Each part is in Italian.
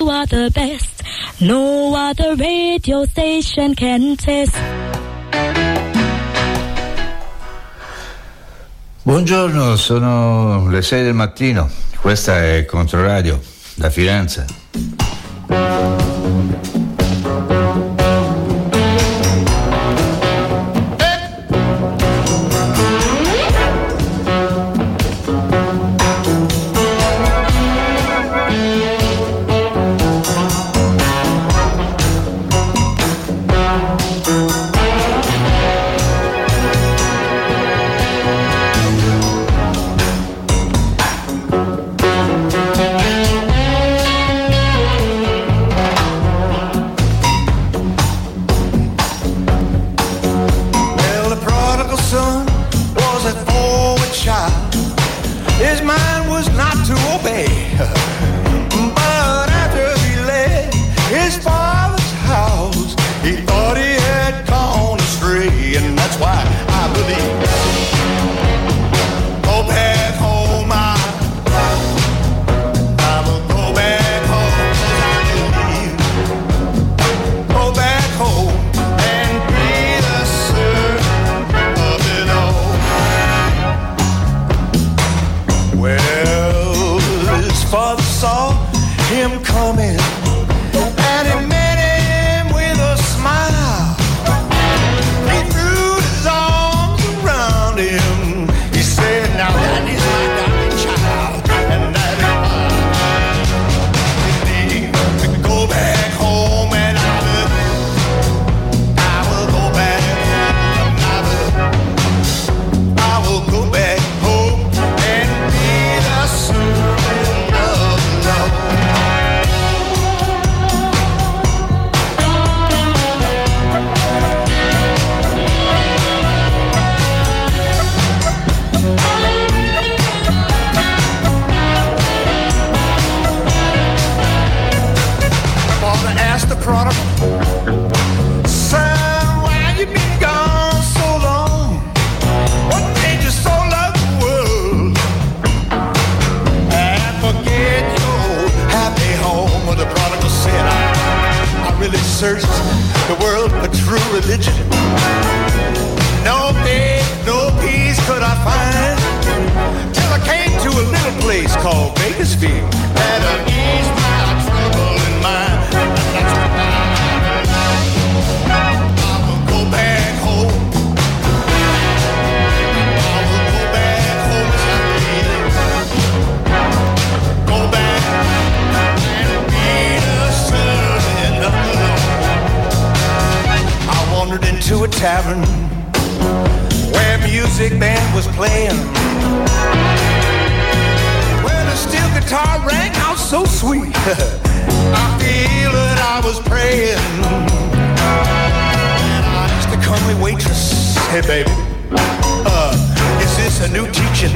you are the best. No other radio station can test. Buongiorno, sono le 6 del mattino. Questa è Controradio da Firenze. Tavern where music band was playing, where the steel guitar rang out so sweet. I feel that I was praying, and I asked the comely waitress, "Hey baby, is this a new teaching?"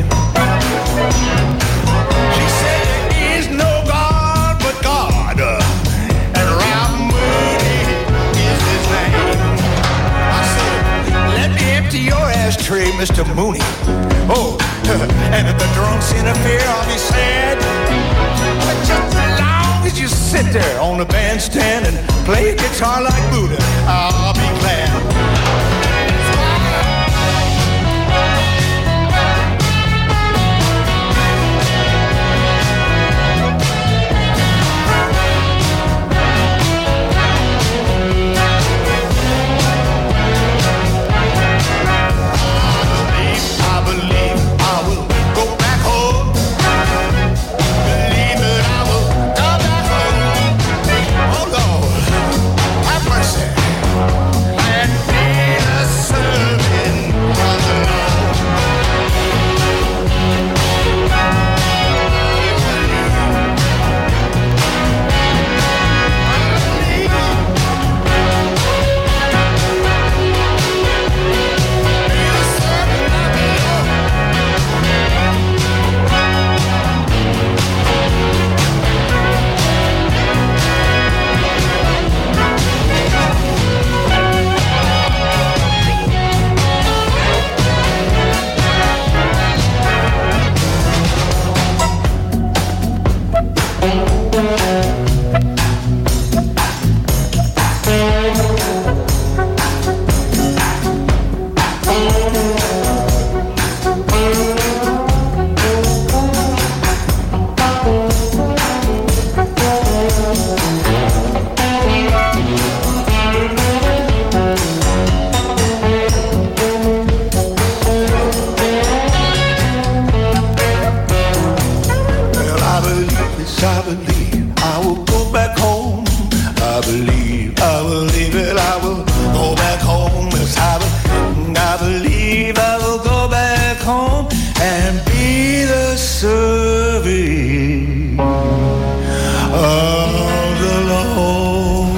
She said, "There is no God but God, and Ralph Moody is his name." Let me empty your ashtray, Mr. Mooney. Oh, and if the drunks interfere, I'll be sad. But just as long as you sit there on the bandstand and play a guitar like Buddha, I'll be glad. And believe it, I will go back home. Yes, I believe I will go back home and be the servant of the Lord.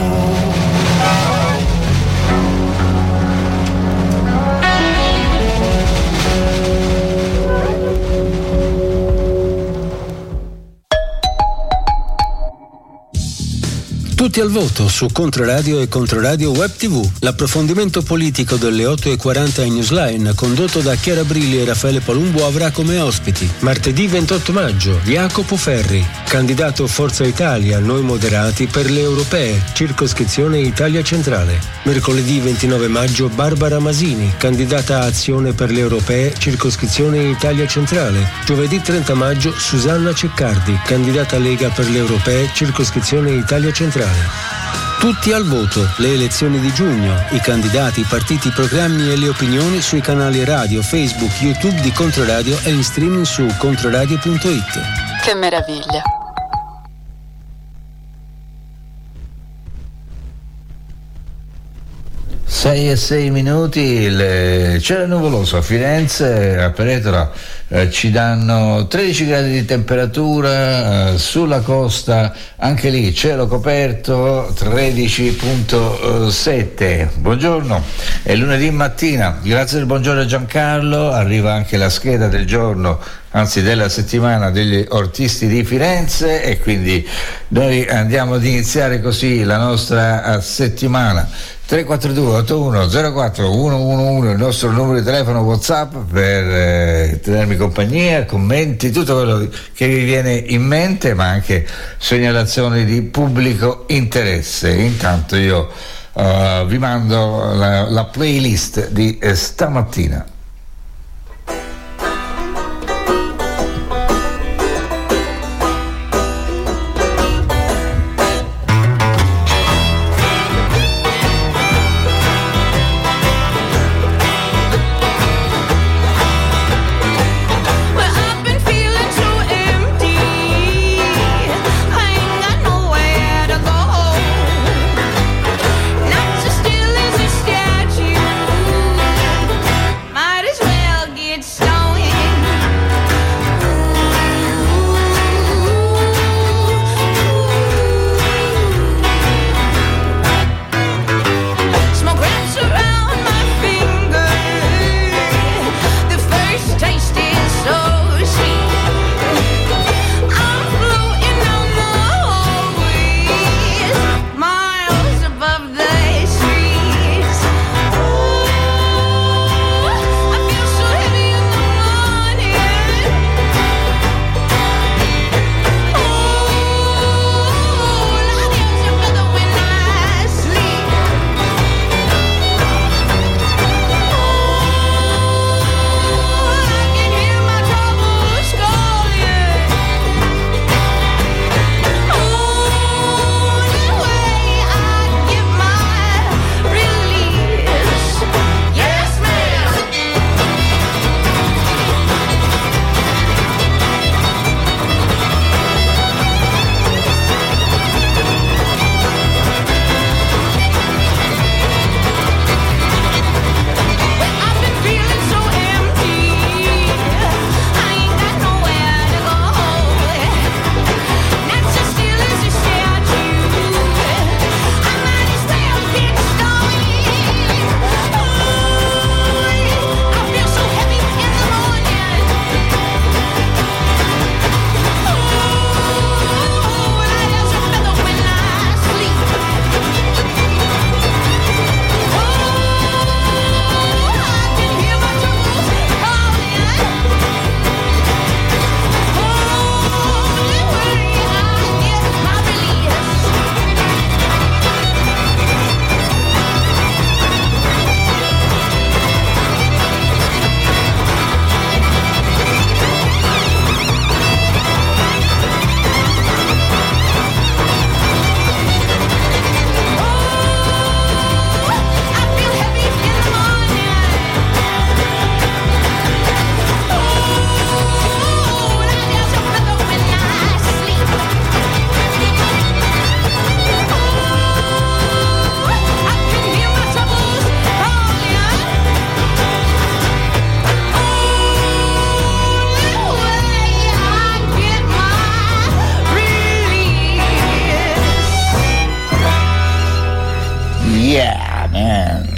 Tutti al voto su Controradio e Controradio Web TV. L'approfondimento politico delle 8:40 in Newsline, condotto da Chiara Brilli e Raffaele Palumbo, avrà come ospiti martedì 28 maggio Jacopo Ferri, candidato Forza Italia, Noi Moderati per le europee, circoscrizione Italia Centrale. Mercoledì 29 maggio Barbara Masini, candidata a Azione per le europee, circoscrizione Italia Centrale. Giovedì 30 maggio Susanna Ceccardi, candidata Lega per le europee, circoscrizione Italia Centrale. Tutti al voto, le elezioni di giugno, i candidati, i partiti, i programmi e le opinioni sui canali radio, Facebook, YouTube di Controradio e in streaming su controradio.it. Che meraviglia! Sei e 6 minuti, il cielo è nuvoloso a Firenze, a Peretola ci danno 13 gradi di temperatura, sulla costa anche lì cielo coperto 13.7. Buongiorno, è lunedì mattina, grazie del buongiorno a Giancarlo, arriva anche la scheda del giorno, anzi della settimana degli ortisti di Firenze, e quindi noi andiamo ad iniziare così la nostra settimana. 342 81 04 111 il nostro numero di telefono WhatsApp per tenermi compagnia, commenti, tutto quello che vi viene in mente, ma anche segnalazioni di pubblico interesse. Intanto io vi mando la playlist di stamattina. My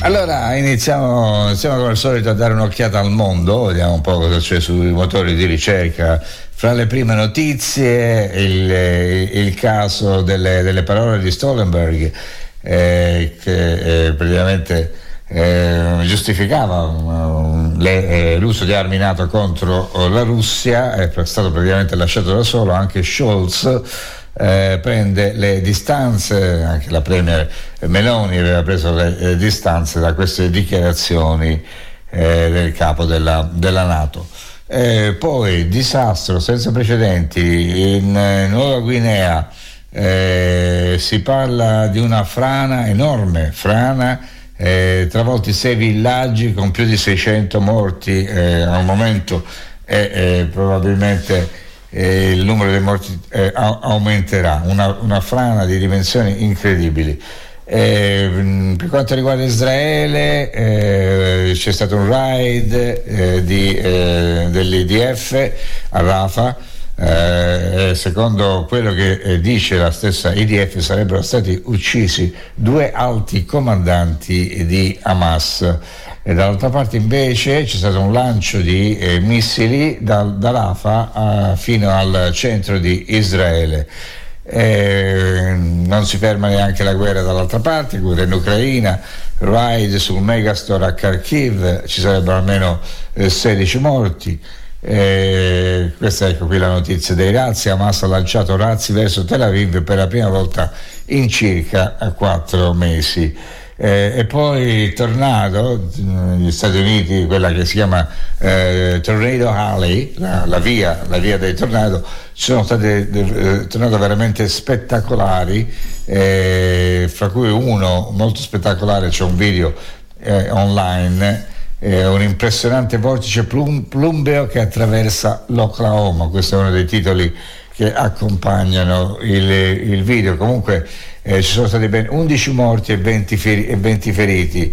Allora iniziamo come al solito a dare un'occhiata al mondo, vediamo un po' cosa c'è sui motori di ricerca. Fra le prime notizie il caso delle parole di Stoltenberg che praticamente giustificava l'uso di armi NATO contro la Russia. È stato praticamente lasciato da solo. Anche Scholz prende le distanze, anche la premier Meloni aveva preso le distanze da queste dichiarazioni del capo della NATO. Poi disastro senza precedenti in Nuova Guinea, si parla di una frana, enorme frana, travolti 6 villaggi con più di 600 morti, al momento probabilmente il numero dei morti aumenterà, una frana di dimensioni incredibili. Per quanto riguarda Israele, c'è stato un raid dell'IDF a Rafah. Secondo quello che dice la stessa IDF sarebbero stati uccisi 2 alti comandanti di Hamas. E dall'altra parte invece c'è stato un lancio di missili da Rafah fino al centro di Israele. Non si ferma neanche la guerra dall'altra parte, guerra in Ucraina, raid sul megastore a Kharkiv, ci sarebbero almeno 16 morti. Questa, ecco qui la notizia dei razzi. Hamas ha lanciato razzi verso Tel Aviv per la prima volta in circa 4 mesi. E poi tornado, negli Stati Uniti, quella che si chiama Tornado Alley, la via dei tornado. Ci sono state tornado veramente spettacolari, fra cui uno molto spettacolare, c'è un video online, un impressionante vortice plumbeo che attraversa l'Oklahoma. Questo è uno dei titoli che accompagnano il video. Comunque ci sono stati ben 11 morti e 20 feriti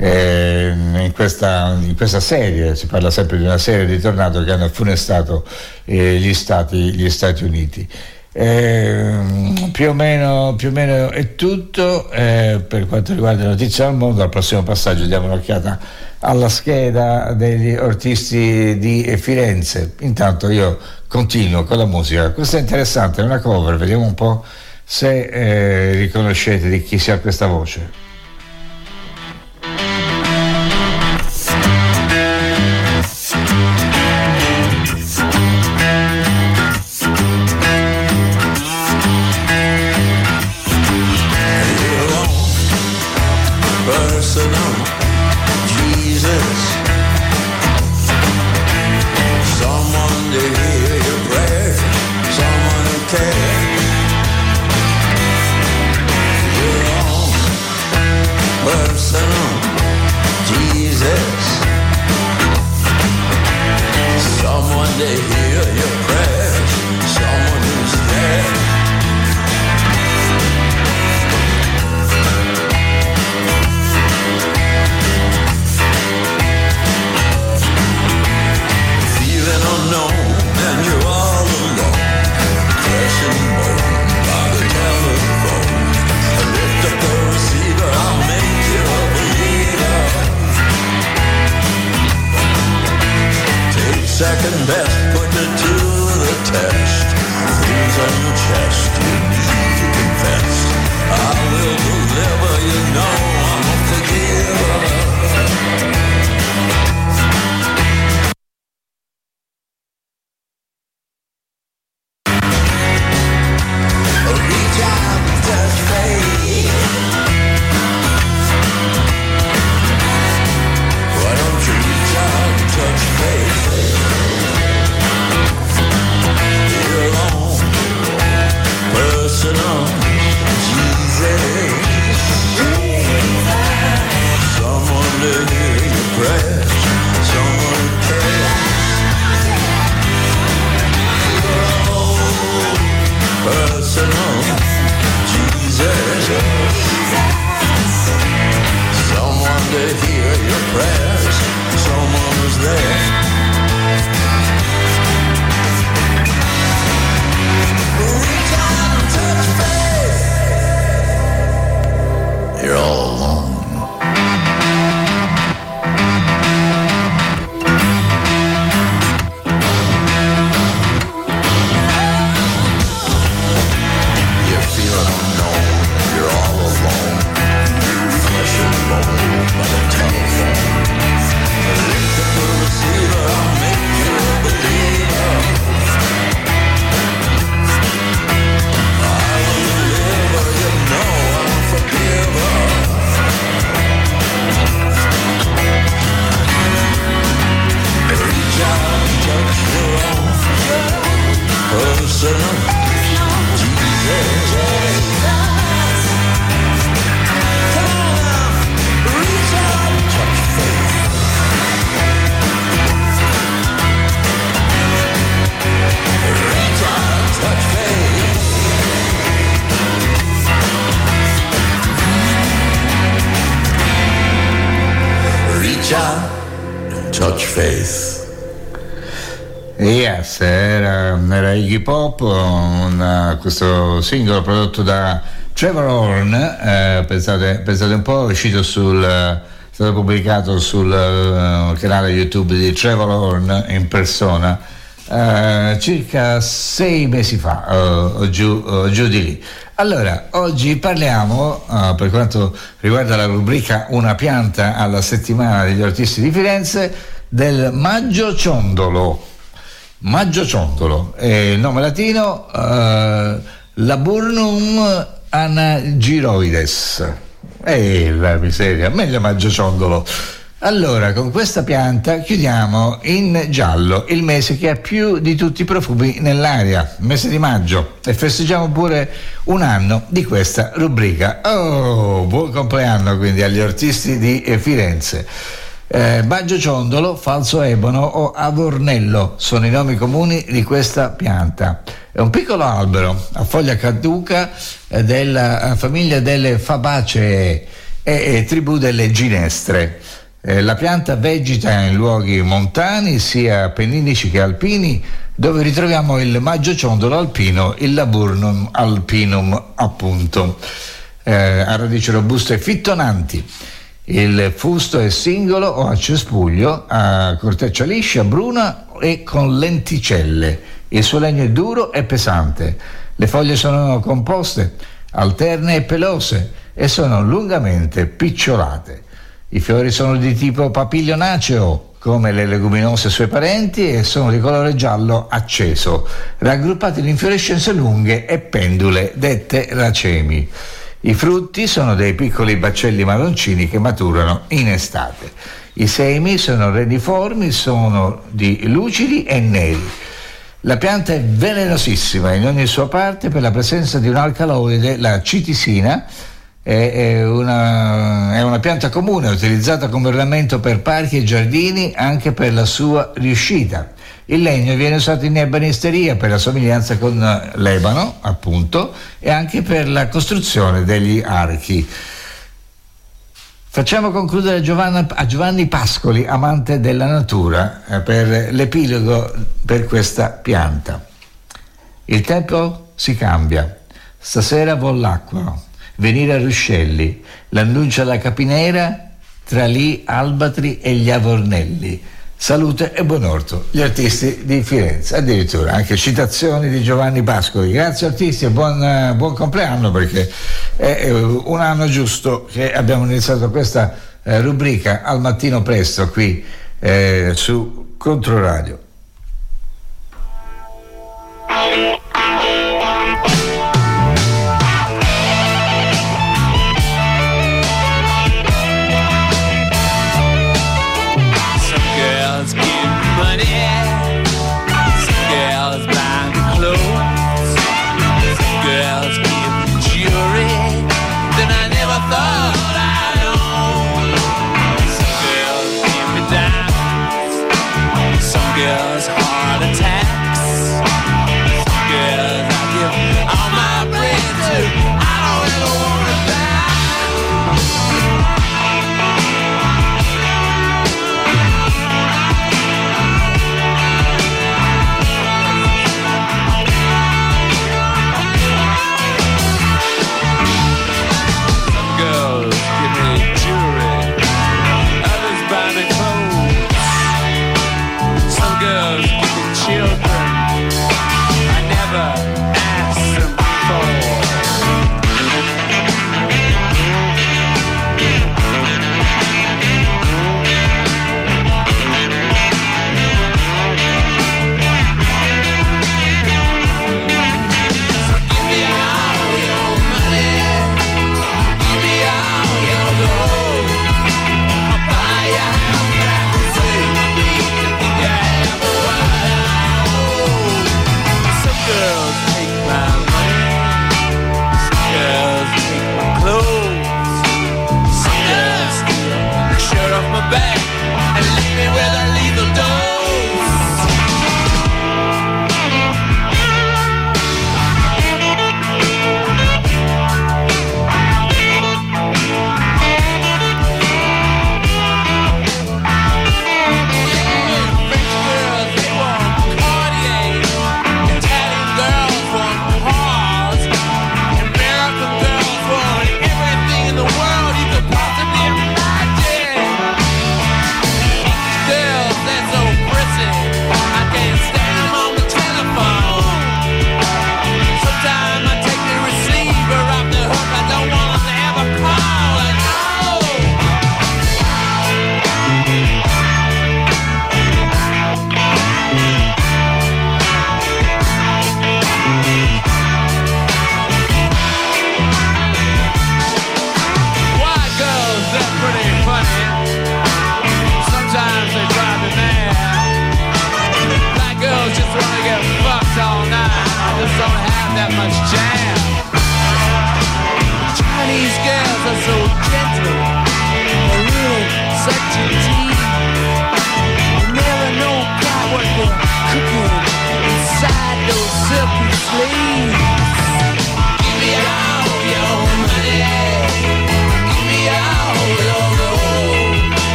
in questa serie. Si parla sempre di una serie di tornado che hanno funestato gli Stati Uniti. Più o meno è tutto per quanto riguarda le notizie al mondo. Al prossimo passaggio diamo un'occhiata alla scheda degli artisti di Firenze. Intanto io continuo con la musica. Questa è interessante, è una cover, vediamo un po' se riconoscete di chi sia questa voce. Second best, putting touch faith. Yes, era Iggy Pop, questo singolo prodotto da Trevor Horn, pensate un po', è uscito è stato pubblicato sul canale YouTube di Trevor Horn in persona circa 6 mesi fa, o giù di lì. Allora, oggi parliamo, per quanto riguarda la rubrica Una pianta alla settimana degli artisti di Firenze, del Maggio Ciondolo. Maggio Ciondolo, il nome latino Laburnum anagyroides. La miseria, meglio Maggio Ciondolo. Allora, con questa pianta chiudiamo in giallo il mese che ha più di tutti i profumi nell'aria, il mese di maggio, e festeggiamo pure un anno di questa rubrica. Oh, buon compleanno quindi agli artisti di Firenze. Maggio Ciondolo, falso ebono o avornello sono i nomi comuni di questa pianta. È un piccolo albero a foglia caduca della famiglia delle Fabacee e tribù delle ginestre. La pianta vegeta in luoghi montani, sia appenninici che alpini, dove ritroviamo il Maggio Ciondolo alpino, il Laburnum alpinum appunto, a radici robuste e fittonanti. Il fusto è singolo o a cespuglio, a corteccia liscia, bruna e con lenticelle. Il suo legno è duro e pesante. Le foglie sono composte, alterne e pelose e sono lungamente picciolate. I fiori sono di tipo papilionaceo, come le leguminose sue parenti, e sono di colore giallo acceso, raggruppati in infiorescenze lunghe e pendule, dette racemi. I frutti sono dei piccoli baccelli marroncini che maturano in estate. I semi sono reniformi, sono di lucidi e neri. La pianta è velenosissima in ogni sua parte per la presenza di un alcaloide, la citisina. È una pianta comune utilizzata come ornamento per parchi e giardini, anche per la sua riuscita. Il legno viene usato in ebanisteria per la somiglianza con l'ebano, appunto, e anche per la costruzione degli archi. Facciamo concludere a Giovanni Pascoli, amante della natura, per l'epilogo per questa pianta. Il tempo si cambia, stasera vuol l'acqua, venire a ruscelli, l'annuncia la capinera, tra lì albatri e gli avornelli. Salute e buon orto, gli artisti di Firenze. Addirittura anche citazioni di Giovanni Pascoli. Grazie artisti e buon compleanno, perché è un anno giusto che abbiamo iniziato questa rubrica al mattino presto qui su Controradio.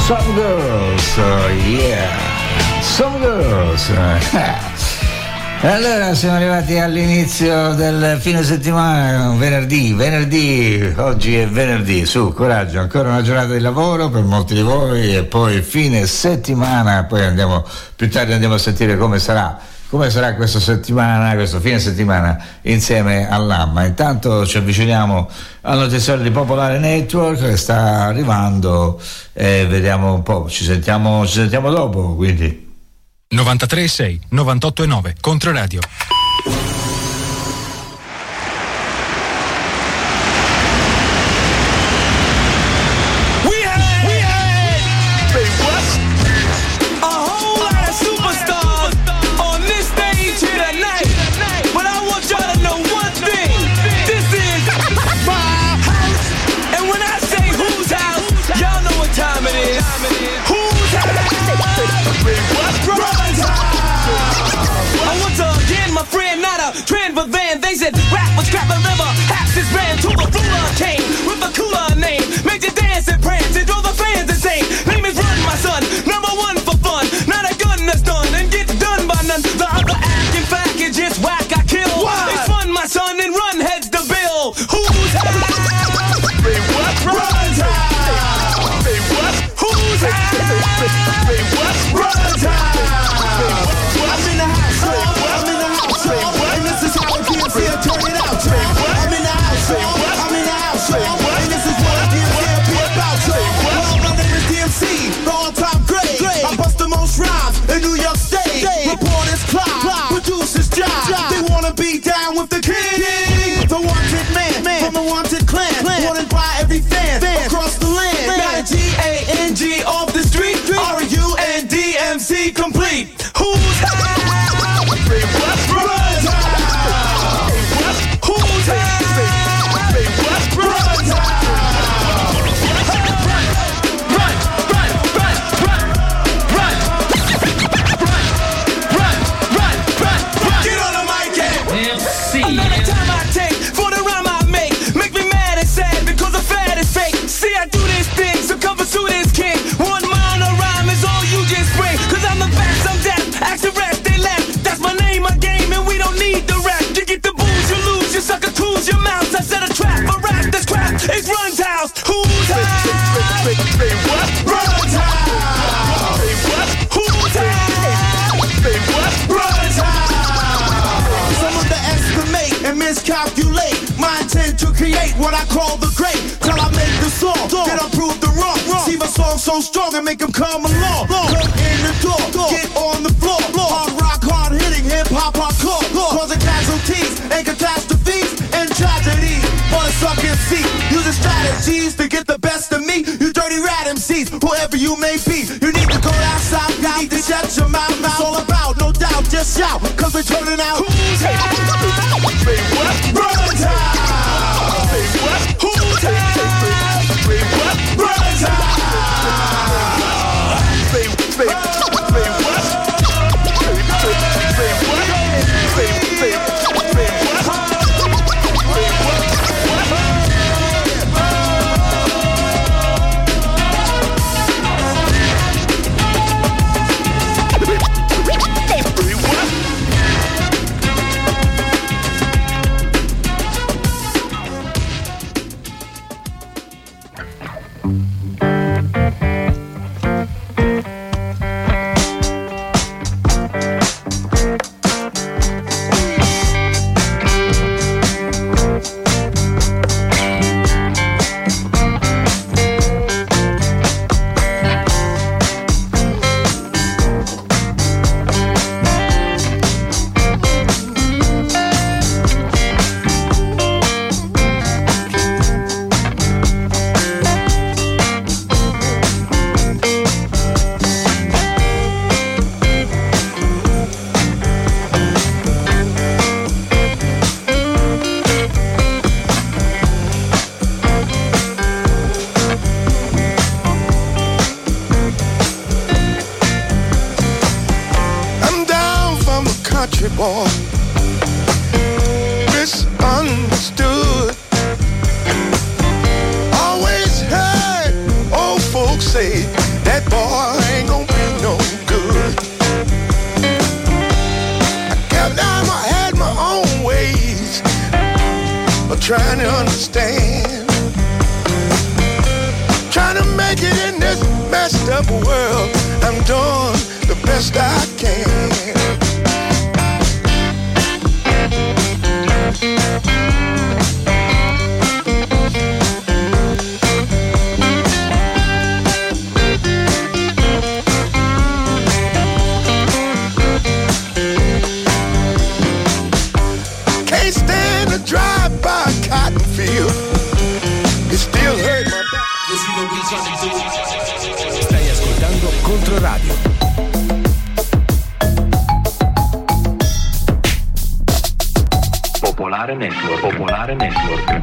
Some Girls, yeah, Some Girls. Allora siamo arrivati all'inizio del fine settimana, venerdì, oggi è venerdì, su, coraggio, ancora una giornata di lavoro per molti di voi e poi fine settimana, poi più tardi andiamo a sentire come sarà questa settimana, questo fine settimana insieme all'AMMA. Intanto ci avviciniamo al notiziario di Popolare Network che sta arrivando e vediamo un po', ci sentiamo dopo, quindi 93,6, 98,9, Controradio. They said rap was crap and river Axis ran to the ruler came with a cooler name. Made you dance and prance and drove the fans insane. Name is Run, my son, number one for fun. Not a gun that's done and gets done by none. The other acting fact is just whack, I kill. It's fun, my son, and Run heads the bill. Who's high? Say what? Run's high. Say what? Who's high? Say what? Run's high. I'm in the house. I'm in the house. And this is how turn it out, I'm in the house, I'm in the house, and this is what DMC about, well, my name is DMC, the all-time great, I bust the most rhymes in New York State, reporters Clyde, producers Jive, they wanna be down with the king, the wanted man, from the wanted clan, wanted by every fan, across the land, not a G-A-N-G off the street, R-U-N-D-M-C complete, who's high? Say what? Runs high! Who's high? Say what? Runs high! Run! Get on the mic and MC. Another time I take for the rhyme I make me mad and sad because the fad is fake. See, I do this thing, so come pursue this king. 1 mile a rhyme is all you just bring. Cause I'm the best, I'm deaf, ask the rest, they laugh. That's my name, my game, and we don't need the rap. You get the booze, you lose, you sucker tools, your mouth. I set a trap for rap, this crap, it's Run's house. Who's high? Say what? Run's high. Say what? Who's high? Say what? Run's high. Some underestimate and miscalculate my intent to create what I call the great. Till I make the song, then I prove the wrong. See my song so strong and make them come along. Come in the door, get on the floor. Hard rock, hard hitting, hip hop, hardcore. Causing casualties and catastrophes and tragedies. On a suck MC, using strategies to get the best of me. You dirty rat MCs, whoever you may be. You need to go outside, you need to shut your mouth. It's all about, no doubt, just shout. Cause we're turning out. Who's high? Say what? Run's high. Say what? Who's high? Say what? Run's high. Say what? Say what? country boy, misunderstood. Always heard old folks say that white boy ain't gonna be no good. I kept down, I had my own ways of trying to understand, trying to make it in this messed up world. I'm doing the best I can. Can't stand to drive by a cotton field. It still hurt my back. Stai ascoltando Controradio. Popolare Network. Popolare Network.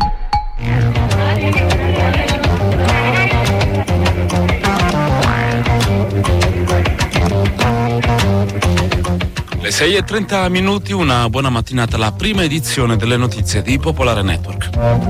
Le 6:30, una buona mattinata, la prima edizione delle notizie di Popolare Network.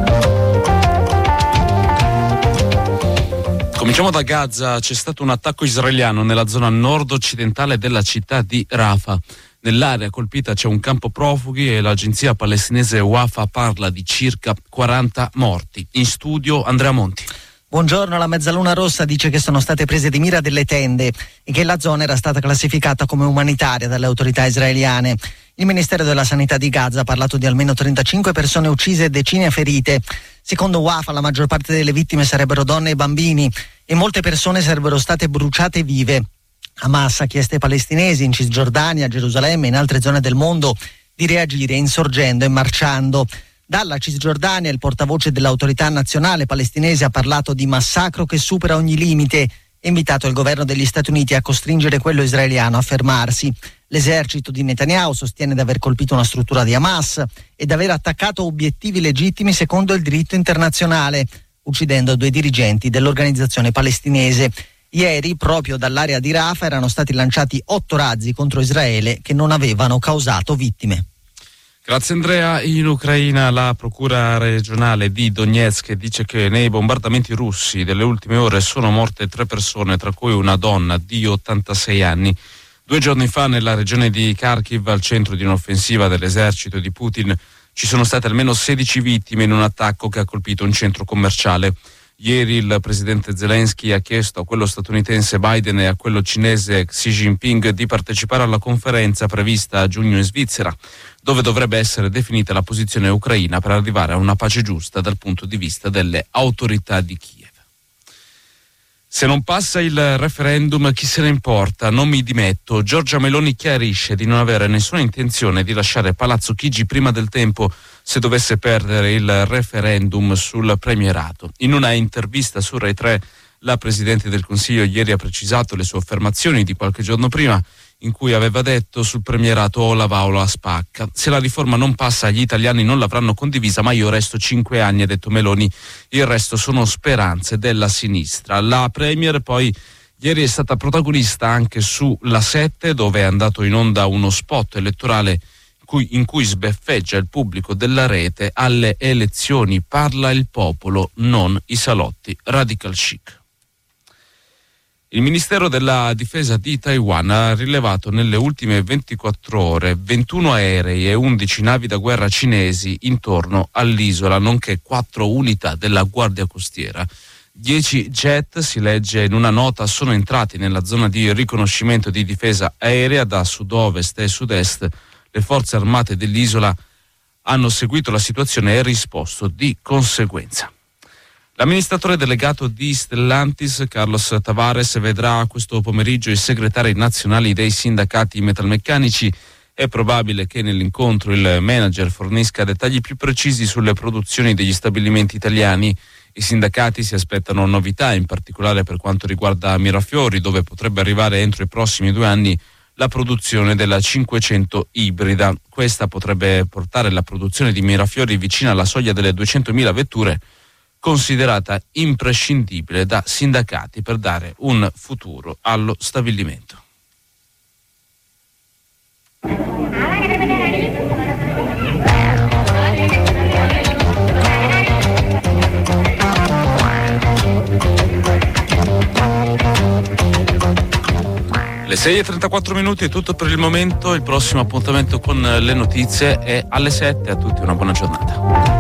Cominciamo da Gaza. C'è stato un attacco israeliano nella zona nord-occidentale della città di Rafah. Nell'area colpita c'è un campo profughi e l'agenzia palestinese Wafa parla di circa 40 morti. In studio Andrea Monti. Buongiorno, la Mezzaluna Rossa dice che sono state prese di mira delle tende e che la zona era stata classificata come umanitaria dalle autorità israeliane. Il Ministero della Sanità di Gaza ha parlato di almeno 35 persone uccise e decine ferite. Secondo Wafa la maggior parte delle vittime sarebbero donne e bambini e molte persone sarebbero state bruciate vive. Hamas ha chiesto ai palestinesi in Cisgiordania, Gerusalemme e in altre zone del mondo di reagire insorgendo e marciando. Dalla Cisgiordania il portavoce dell'autorità nazionale palestinese ha parlato di massacro che supera ogni limite e invitato il governo degli Stati Uniti a costringere quello israeliano a fermarsi. L'esercito di Netanyahu sostiene di aver colpito una struttura di Hamas e di aver attaccato obiettivi legittimi secondo il diritto internazionale, uccidendo 2 dirigenti dell'organizzazione palestinese. Ieri, proprio dall'area di Rafah, erano stati lanciati 8 razzi contro Israele che non avevano causato vittime. Grazie Andrea. In Ucraina la procura regionale di Donetsk dice che nei bombardamenti russi delle ultime ore sono morte 3 persone, tra cui una donna di 86 anni. 2 giorni fa nella regione di Kharkiv, al centro di un'offensiva dell'esercito di Putin, ci sono state almeno 16 vittime in un attacco che ha colpito un centro commerciale. Ieri il presidente Zelensky ha chiesto a quello statunitense Biden e a quello cinese Xi Jinping di partecipare alla conferenza prevista a giugno in Svizzera, dove dovrebbe essere definita la posizione ucraina per arrivare a una pace giusta dal punto di vista delle autorità di Kiev. Se non passa il referendum, chi se ne importa? Non mi dimetto. Giorgia Meloni chiarisce di non avere nessuna intenzione di lasciare Palazzo Chigi prima del tempo se dovesse perdere il referendum sul premierato. In una intervista su Rai 3, la Presidente del Consiglio ieri ha precisato le sue affermazioni di qualche giorno prima, in cui aveva detto sul premierato o la va o la spacca. Se la riforma non passa, gli italiani non l'avranno condivisa, ma io resto 5 anni, ha detto Meloni. Il resto sono speranze della sinistra. La Premier poi ieri è stata protagonista anche su La 7, dove è andato in onda uno spot elettorale in cui sbeffeggia il pubblico della rete. Alle elezioni parla il popolo, non i salotti. Radical chic. Il Ministero della Difesa di Taiwan ha rilevato nelle ultime 24 ore 21 aerei e 11 navi da guerra cinesi intorno all'isola, nonché 4 unità della Guardia Costiera. 10 jet, si legge in una nota, sono entrati nella zona di riconoscimento di difesa aerea da sud-ovest e sud-est. Le forze armate dell'isola hanno seguito la situazione e risposto di conseguenza. L'amministratore delegato di Stellantis, Carlos Tavares, vedrà questo pomeriggio i segretari nazionali dei sindacati metalmeccanici. È probabile che nell'incontro il manager fornisca dettagli più precisi sulle produzioni degli stabilimenti italiani. I sindacati si aspettano novità, in particolare per quanto riguarda Mirafiori, dove potrebbe arrivare entro i prossimi 2 anni la produzione della 500 ibrida. Questa potrebbe portare la produzione di Mirafiori vicina alla soglia delle 200.000 vetture, considerata imprescindibile da sindacati per dare un futuro allo stabilimento. Le 6:34 è tutto per il momento. Il prossimo appuntamento con le notizie è alle 7. A tutti una buona giornata.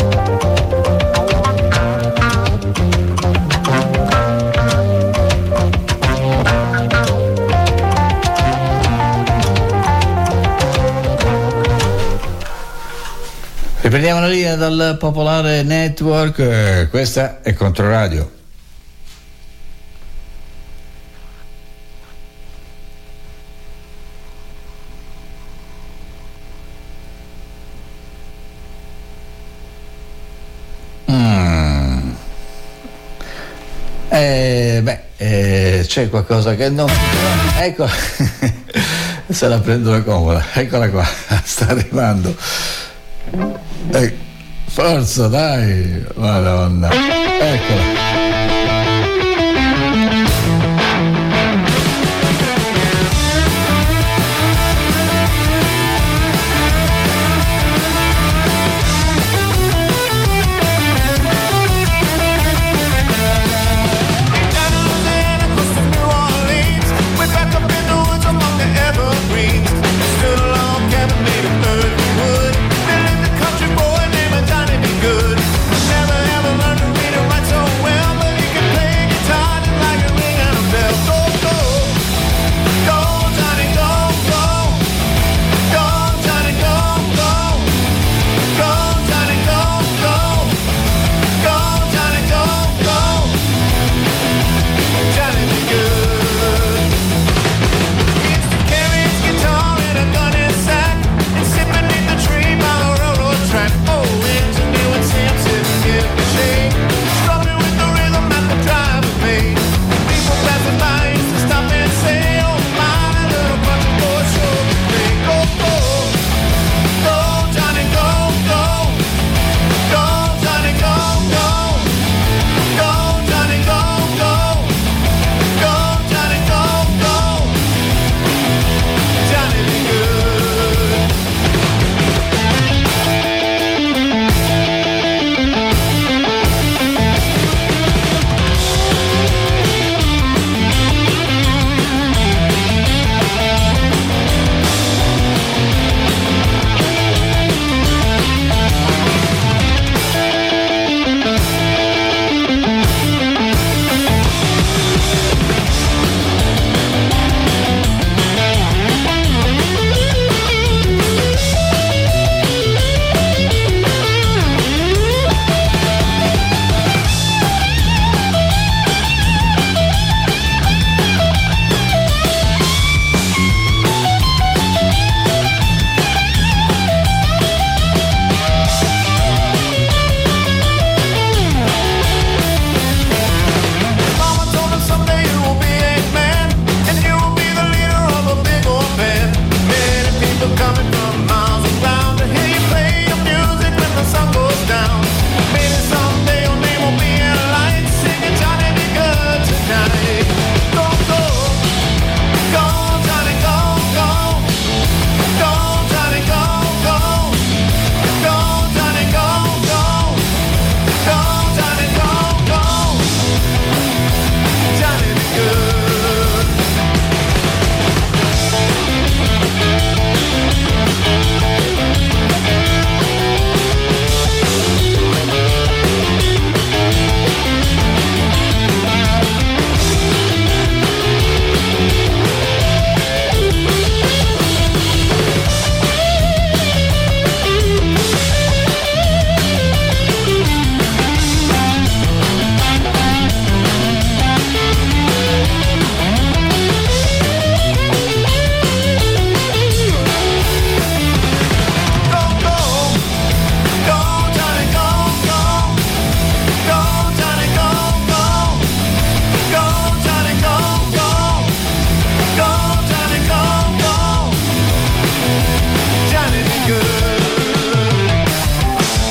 Riprendiamo la linea dal Popolare Network, questa è Controradio. C'è qualcosa che non... Ecco, se la prendono comoda, eccola qua, sta arrivando. Forza, dai, Madonna, eccola.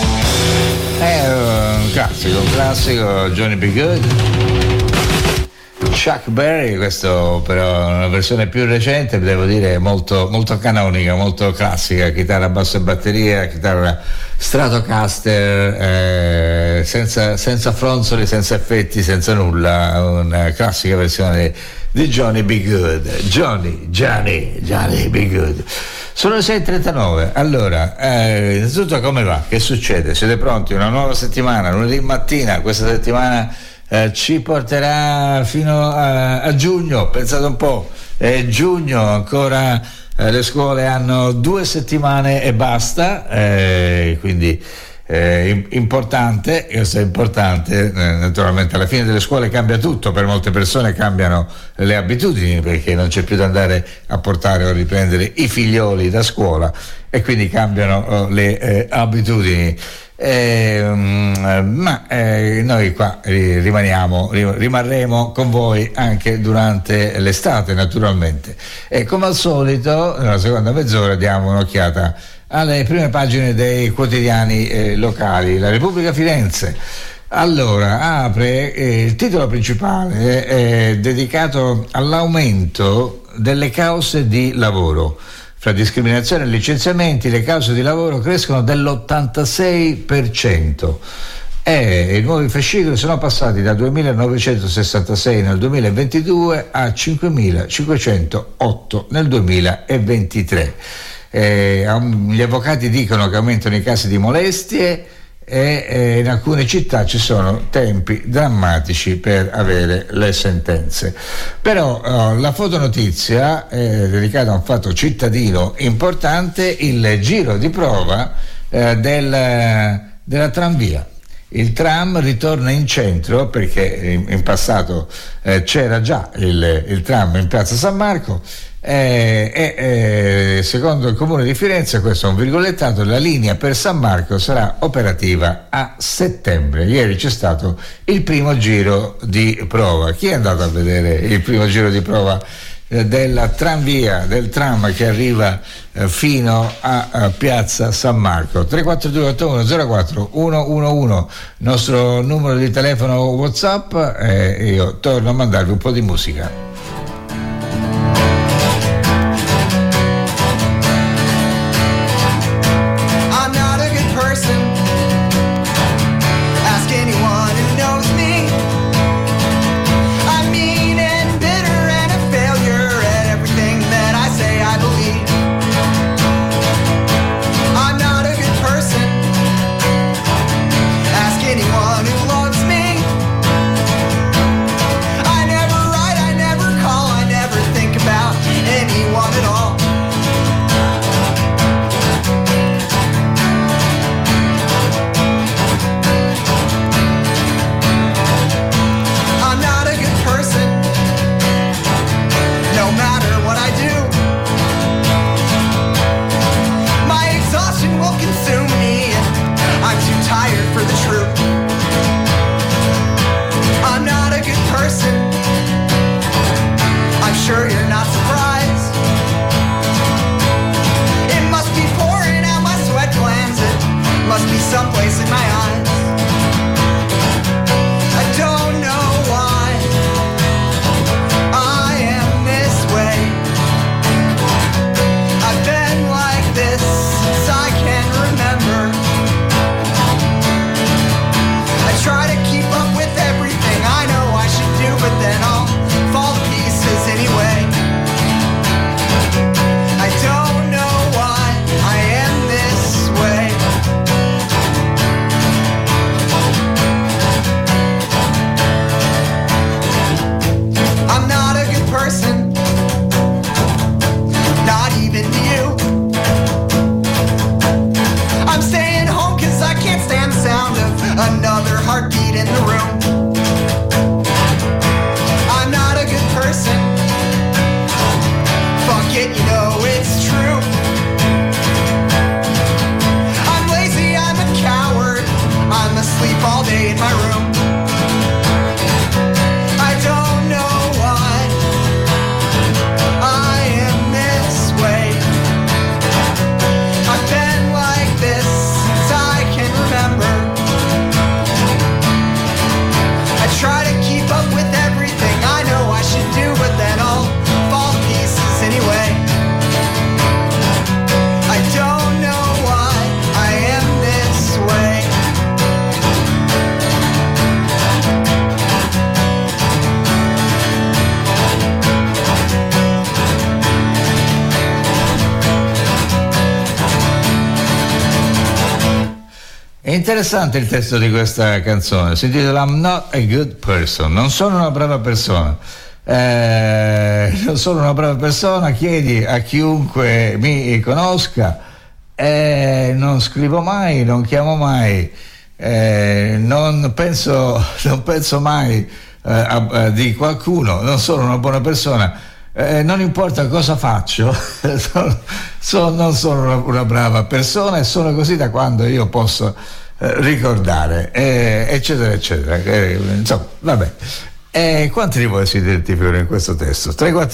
Classico, Johnny B. Good. Chuck Berry, questo però è una versione più recente, devo dire molto, molto canonica, molto classica, chitarra, basso e batteria, chitarra Stratocaster, senza fronzoli, senza effetti, senza nulla, una classica versione di Johnny B. Good. Johnny B. Good. Sono le 6:39. Allora, innanzitutto come va? Che succede? Siete pronti? Una nuova settimana, lunedì mattina, questa settimana ci porterà fino a giugno. Pensate un po', giugno ancora, le scuole hanno 2 settimane e basta, quindi importante, questo è importante. Naturalmente alla fine delle scuole cambia tutto, per molte persone cambiano le abitudini perché non c'è più da andare a portare o riprendere i figlioli da scuola e quindi cambiano le abitudini. Ma noi qua rimarremo con voi anche durante l'estate, naturalmente, e come al solito nella seconda mezz'ora diamo un'occhiata alle prime pagine dei quotidiani locali. La Repubblica Firenze allora apre, il titolo principale è dedicato all'aumento delle cause di lavoro. Fra discriminazione e licenziamenti le cause di lavoro crescono dell'86% e i nuovi fascicoli sono passati da 2.966 nel 2022 a 5.508 nel 2023. Gli avvocati dicono che aumentano i casi di molestie e in alcune città ci sono tempi drammatici per avere le sentenze. Però la fotonotizia è dedicata a un fatto cittadino importante, il giro di prova della tranvia. Il tram ritorna in centro perché in passato c'era già il tram in piazza San Marco. Secondo il comune di Firenze, questo è un virgolettato, la linea per San Marco sarà operativa a settembre. Ieri c'è stato il primo giro di prova. Chi è andato a vedere il primo giro di prova della tranvia, del tram che arriva fino a piazza San Marco? 342 81 04 111 nostro numero di telefono WhatsApp, e io torno a mandarvi un po' di musica. Anyone who loves me, I never write, I never call. È interessante il testo di questa canzone, si intitola I'm not a good person, non sono una brava persona. Non sono una brava persona, chiedi a chiunque mi conosca, non scrivo mai, non chiamo mai, non penso mai di qualcuno, non sono una buona persona, non importa cosa faccio, non sono una brava persona e sono così da quando io posso ricordare, eccetera eccetera, insomma, vabbè. Quanti di voi si identificano in questo testo?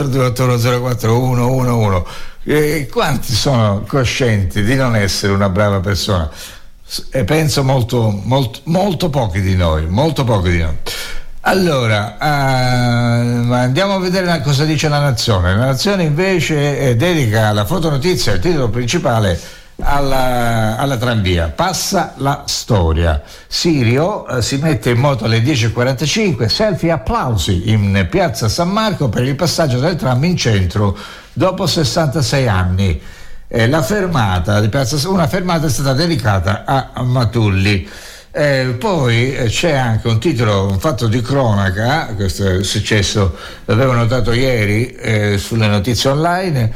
342-8104111. Quanti sono coscienti di non essere una brava persona? Penso molto pochi di noi, Allora, andiamo a vedere cosa dice La Nazione. La Nazione invece dedica la fotonotizia, il titolo principale, alla tranvia. Passa la storia. Sirio si mette in moto alle 10.45, selfie e applausi in piazza San Marco per il passaggio del tram in centro dopo 66 anni. La fermata di una fermata è stata dedicata a Matulli. Poi c'è anche un titolo, un fatto di cronaca, questo è successo, l'avevo notato ieri sulle notizie online,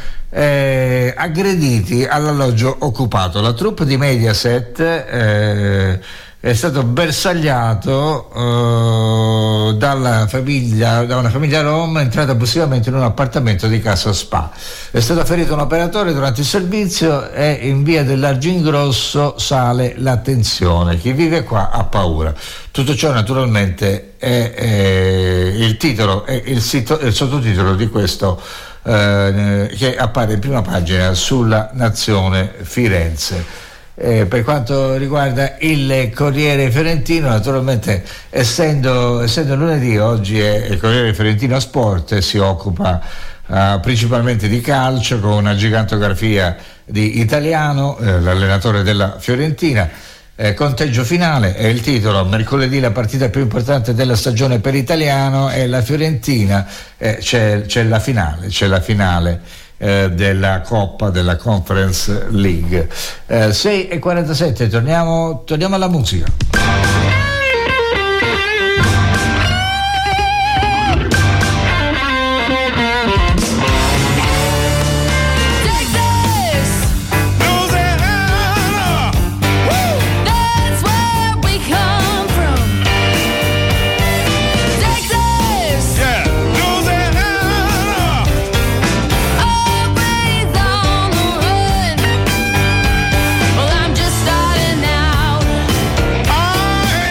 aggrediti all'alloggio occupato. La troupe di Mediaset è stato bersagliato da una famiglia rom entrata abusivamente in un appartamento di Casa Spa. È stato ferito un operatore durante il servizio e in via dell'Argingrosso sale la tensione. Chi vive qua ha paura. Tutto ciò naturalmente è il titolo e il sottotitolo di questo che appare in prima pagina sulla Nazione Firenze. Per quanto riguarda il Corriere Fiorentino, naturalmente essendo lunedì, oggi è il Corriere Fiorentino Sport e si occupa principalmente di calcio, con una gigantografia di Italiano, l'allenatore della Fiorentina. Conteggio finale è il titolo. Mercoledì la partita più importante della stagione per Italiano è la Fiorentina, c'è la finale della Coppa della Conference League. 6:47, torniamo alla musica. I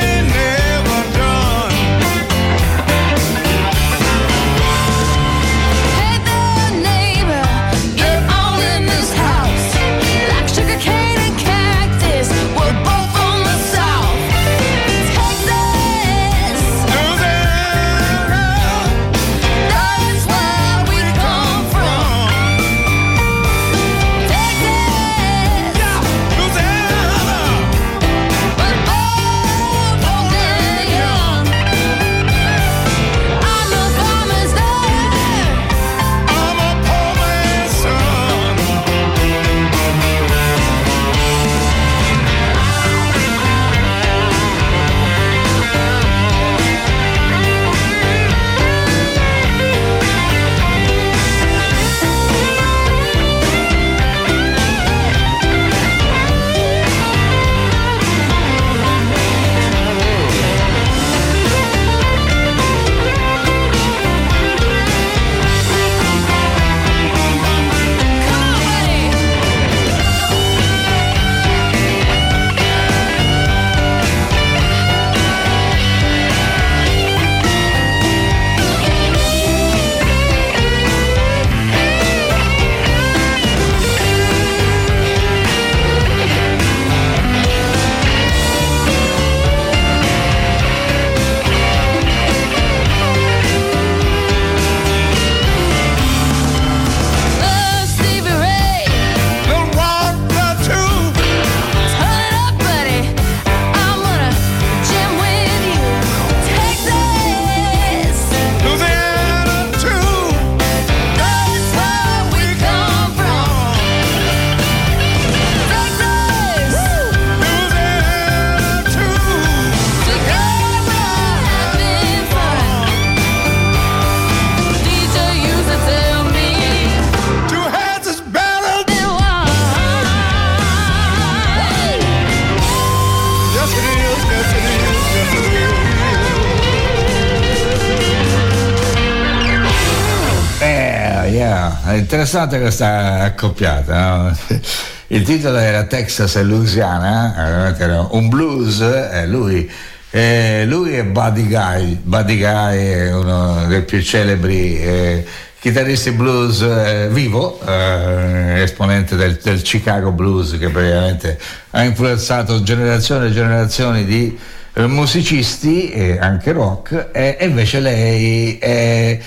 È interessante questa accoppiata, no? Il titolo era Texas e Louisiana, era un blues, lui è Buddy Guy. Buddy Guy è uno dei più celebri chitarristi blues vivo, esponente del Chicago Blues, che praticamente ha influenzato generazioni e generazioni di musicisti e anche rock, e invece lei è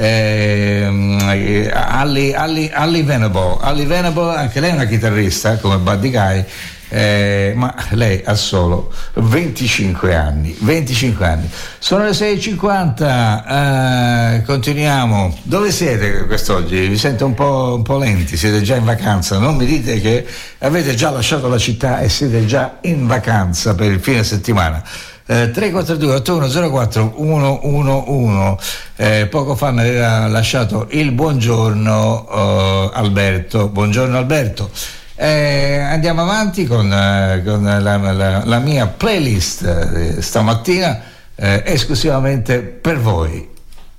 Allie Venable, anche lei è una chitarrista come Buddy Guy, ma lei ha solo 25 anni. Sono le 6:50, continuiamo. Dove siete quest'oggi? Vi sento un po' lenti, siete già in vacanza? Non mi dite che avete già lasciato la città e siete già in vacanza per il fine settimana. 342 8104 111. Poco fa mi aveva lasciato il buongiorno Alberto. Buongiorno Alberto. Andiamo avanti con la mia playlist stamattina, esclusivamente per voi.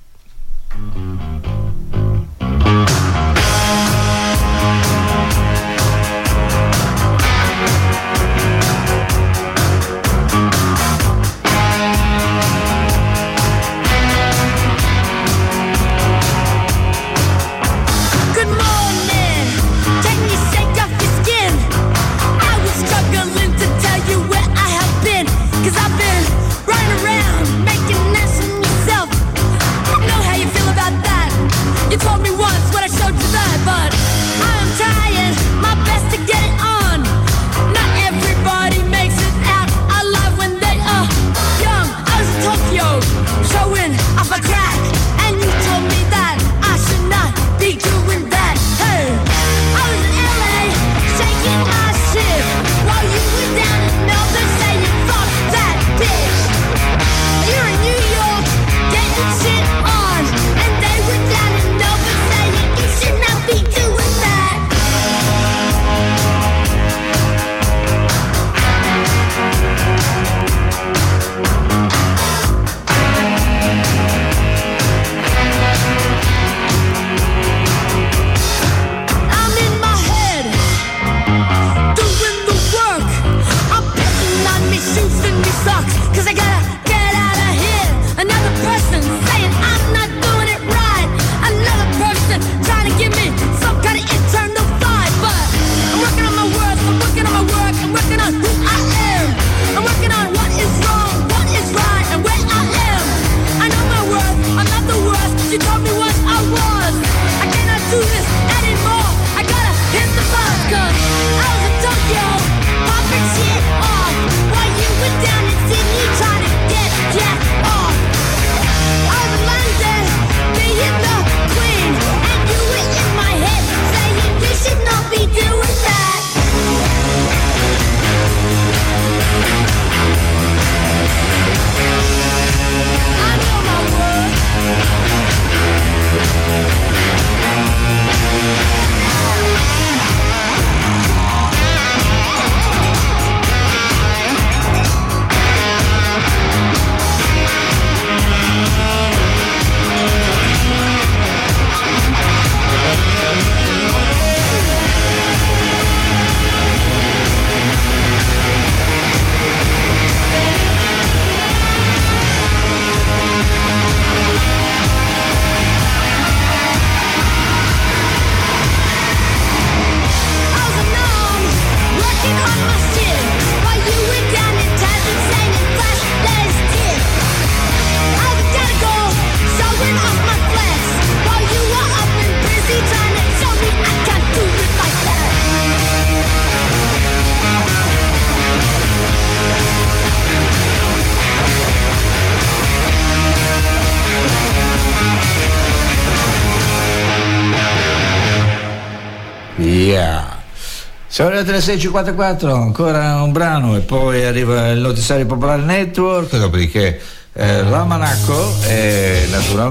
Siamo arrivati alle 6:54, ancora un brano e poi arriva il notiziario Popolare Network, dopodiché l'almanacco e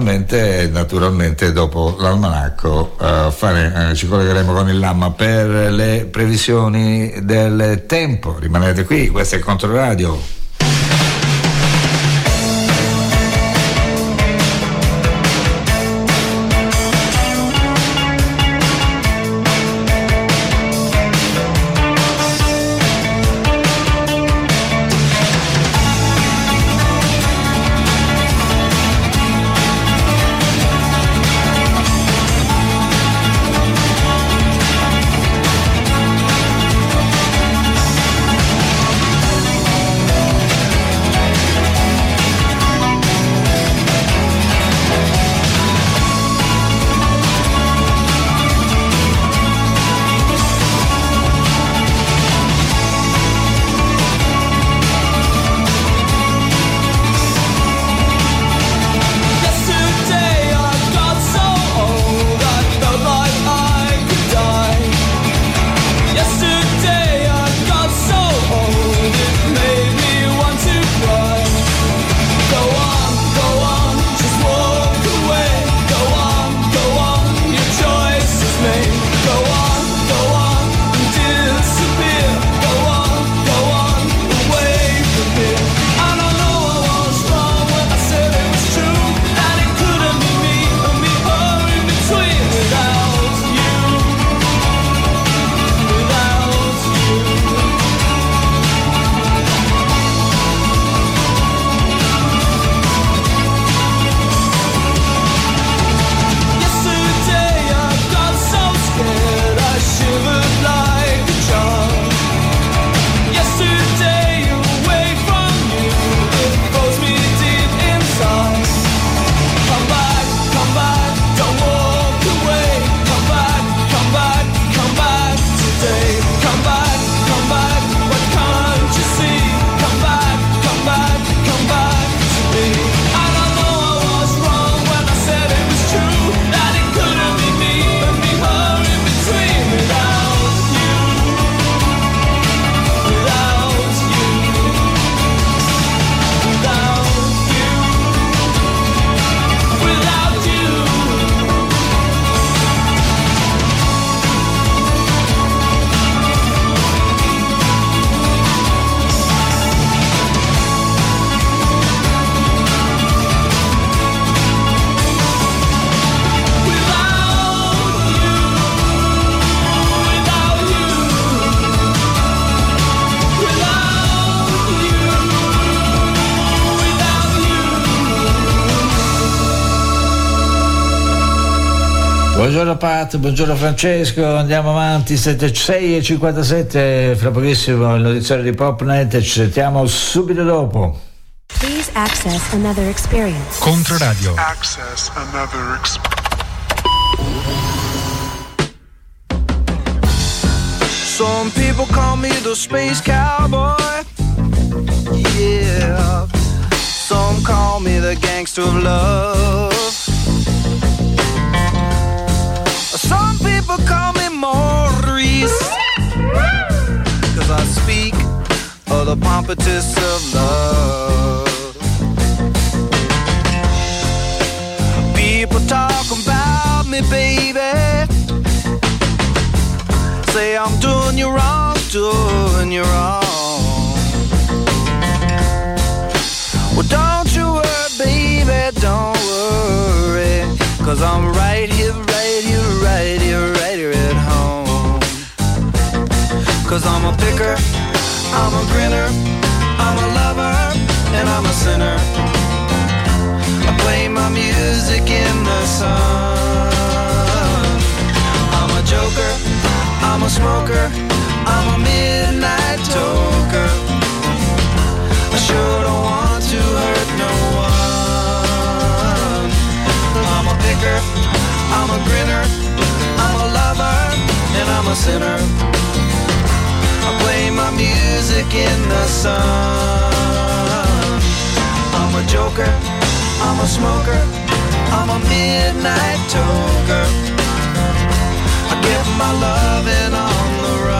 naturalmente dopo l'almanacco ci collegheremo con il Lamma per le previsioni del tempo. Rimanete qui, questo è Controradio. Buongiorno Pat, buongiorno Francesco, andiamo avanti, 6:57, fra pochissimo il notiziario di Popnet e ci sentiamo subito dopo. Please access another experience. Controradio. Access another experience. Some people call me the space cowboy. Yeah. Some call me the gangster of love. Some people call me Maurice, 'cause I speak of the pompatus of love. People talk about me, baby, say I'm doing you wrong, doing you wrong. Well, don't you worry, baby, don't worry, 'cause I'm right here, right here, right here, right here at home. 'Cause I'm a picker, I'm a grinner, I'm a lover, and I'm a sinner. I play my music in the sun. I'm a joker, I'm a smoker, I'm a midnight toker. I sure don't want to hurt no one. I'm a picker, I'm a grinner, I'm a lover, and I'm a sinner. I play my music in the sun. I'm a joker, I'm a smoker, I'm a midnight toker. I get my loving on the run.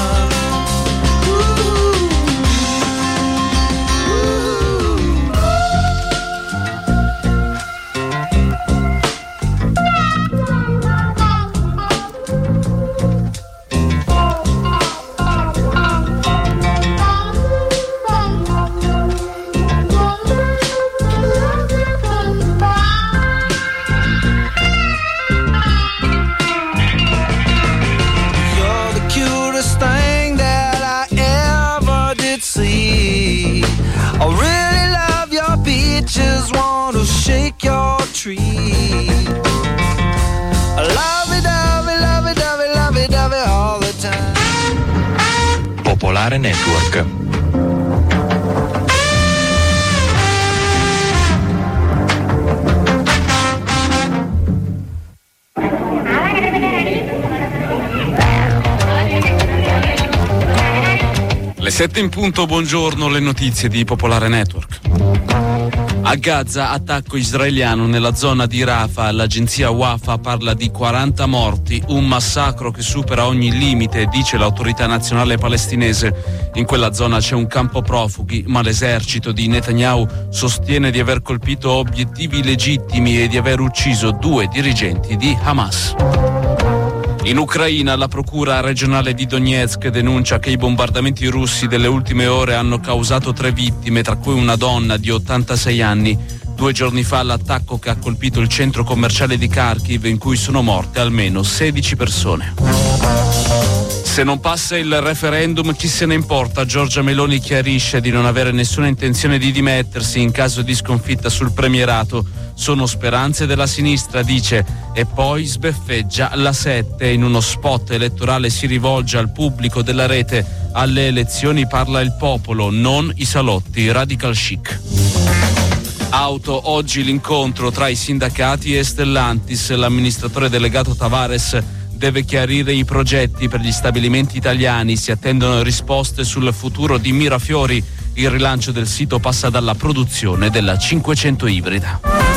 I really love your beaches, want to shake your tree. Lovey-dovey, lovey-dovey, lovey-dovey all the time. Popolare Network. Le 7 in punto, buongiorno, le notizie di Popolare Network. A Gaza, attacco israeliano nella zona di Rafah. L'agenzia Wafa parla di 40 morti, un massacro che supera ogni limite, dice l'autorità nazionale palestinese. In quella zona c'è un campo profughi, ma l'esercito di Netanyahu sostiene di aver colpito obiettivi legittimi e di aver ucciso 2 dirigenti di Hamas. In Ucraina, la procura regionale di Donetsk denuncia che i bombardamenti russi delle ultime ore hanno causato 3 vittime, tra cui una donna di 86 anni. 2 giorni fa l'attacco che ha colpito il centro commerciale di Kharkiv, in cui sono morte almeno 16 persone. Se non passa il referendum, chi se ne importa? Giorgia Meloni chiarisce di non avere nessuna intenzione di dimettersi in caso di sconfitta sul premierato. Sono speranze della sinistra, dice, e poi sbeffeggia la 7. In uno spot elettorale si rivolge al pubblico della rete. Alle elezioni parla il popolo, non i salotti. Radical chic. Auto, oggi l'incontro tra i sindacati e Stellantis. L'amministratore delegato Tavares deve chiarire i progetti per gli stabilimenti italiani. Si attendono risposte sul futuro di Mirafiori. Il rilancio del sito passa dalla produzione della 500 ibrida.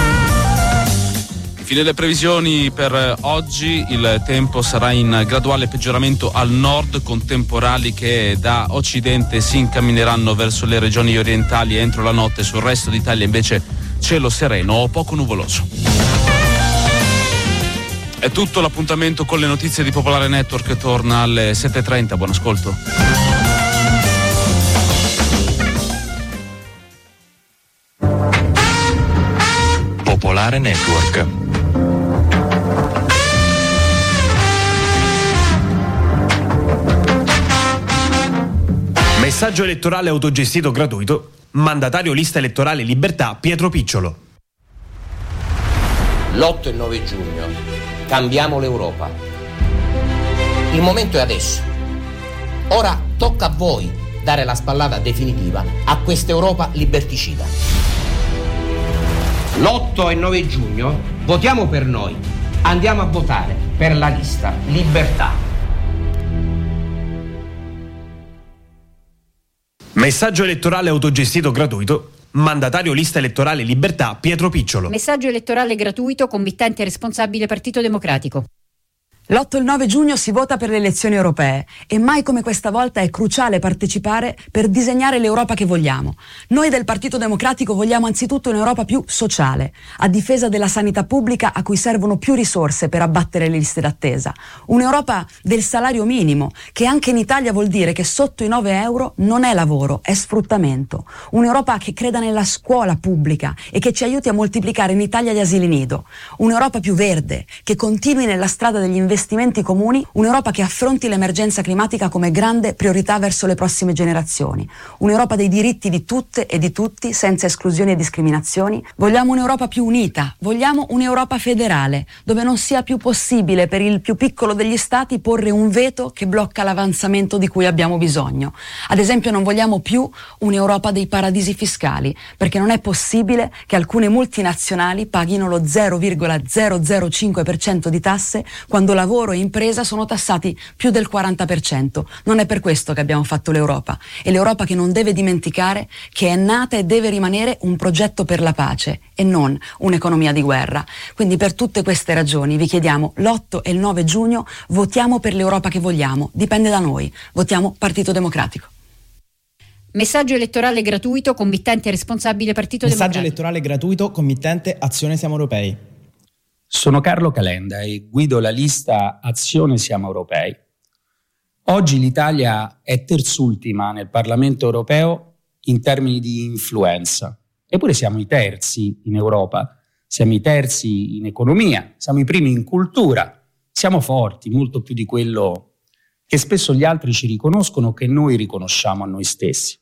Fine le previsioni per oggi, il tempo sarà in graduale peggioramento al nord, con temporali che da occidente si incammineranno verso le regioni orientali entro la notte. Sul resto d'Italia invece cielo sereno o poco nuvoloso. È tutto, l'appuntamento con le notizie di Popolare Network torna alle 7:30. Buon ascolto. Popolare Network. Messaggio elettorale autogestito gratuito. Mandatario lista elettorale Libertà Pietro Picciolo. L'8 e il 9 giugno cambiamo l'Europa. Il momento è adesso. Ora tocca a voi dare la spallata definitiva a questa Europa liberticida. L'8 e 9 giugno votiamo per noi. Andiamo a votare per la lista Libertà. Messaggio elettorale autogestito gratuito. Mandatario lista elettorale Libertà Pietro Picciolo. Messaggio elettorale gratuito, committente responsabile Partito Democratico. L'8 e il 9 giugno si vota per le elezioni europee e mai come questa volta è cruciale partecipare per disegnare l'Europa che vogliamo. Noi del Partito Democratico vogliamo anzitutto un'Europa più sociale, a difesa della sanità pubblica a cui servono più risorse per abbattere le liste d'attesa. Un'Europa del salario minimo, che anche in Italia vuol dire che sotto i 9 euro non è lavoro, è sfruttamento. Un'Europa che creda nella scuola pubblica e che ci aiuti a moltiplicare in Italia gli asili nido. Un'Europa più verde, che continui nella strada degli investimenti comuni, un'Europa che affronti l'emergenza climatica come grande priorità verso le prossime generazioni, un'Europa dei diritti di tutte e di tutti senza esclusioni e discriminazioni. Vogliamo un'Europa più unita, vogliamo un'Europa federale, dove non sia più possibile per il più piccolo degli stati porre un veto che blocca l'avanzamento di cui abbiamo bisogno. Ad esempio non vogliamo più un'Europa dei paradisi fiscali, perché non è possibile che alcune multinazionali paghino lo 0,005% di tasse quando lavoro e impresa sono tassati più del 40%. Non è per questo che abbiamo fatto l'Europa. È l'Europa che non deve dimenticare che è nata e deve rimanere un progetto per la pace e non un'economia di guerra. Quindi per tutte queste ragioni vi chiediamo l'8 e il 9 giugno votiamo per l'Europa che vogliamo. Dipende da noi. Votiamo Partito Democratico. Messaggio elettorale gratuito, committente responsabile Partito Democratico. Messaggio elettorale gratuito, committente Azione Siamo Europei. Sono Carlo Calenda e guido la lista Azione Siamo Europei. Oggi l'Italia è terzultima nel Parlamento europeo in termini di influenza. Eppure siamo i terzi in Europa, siamo i terzi in economia, siamo i primi in cultura, siamo forti, molto più di quello che spesso gli altri ci riconoscono, che noi riconosciamo a noi stessi.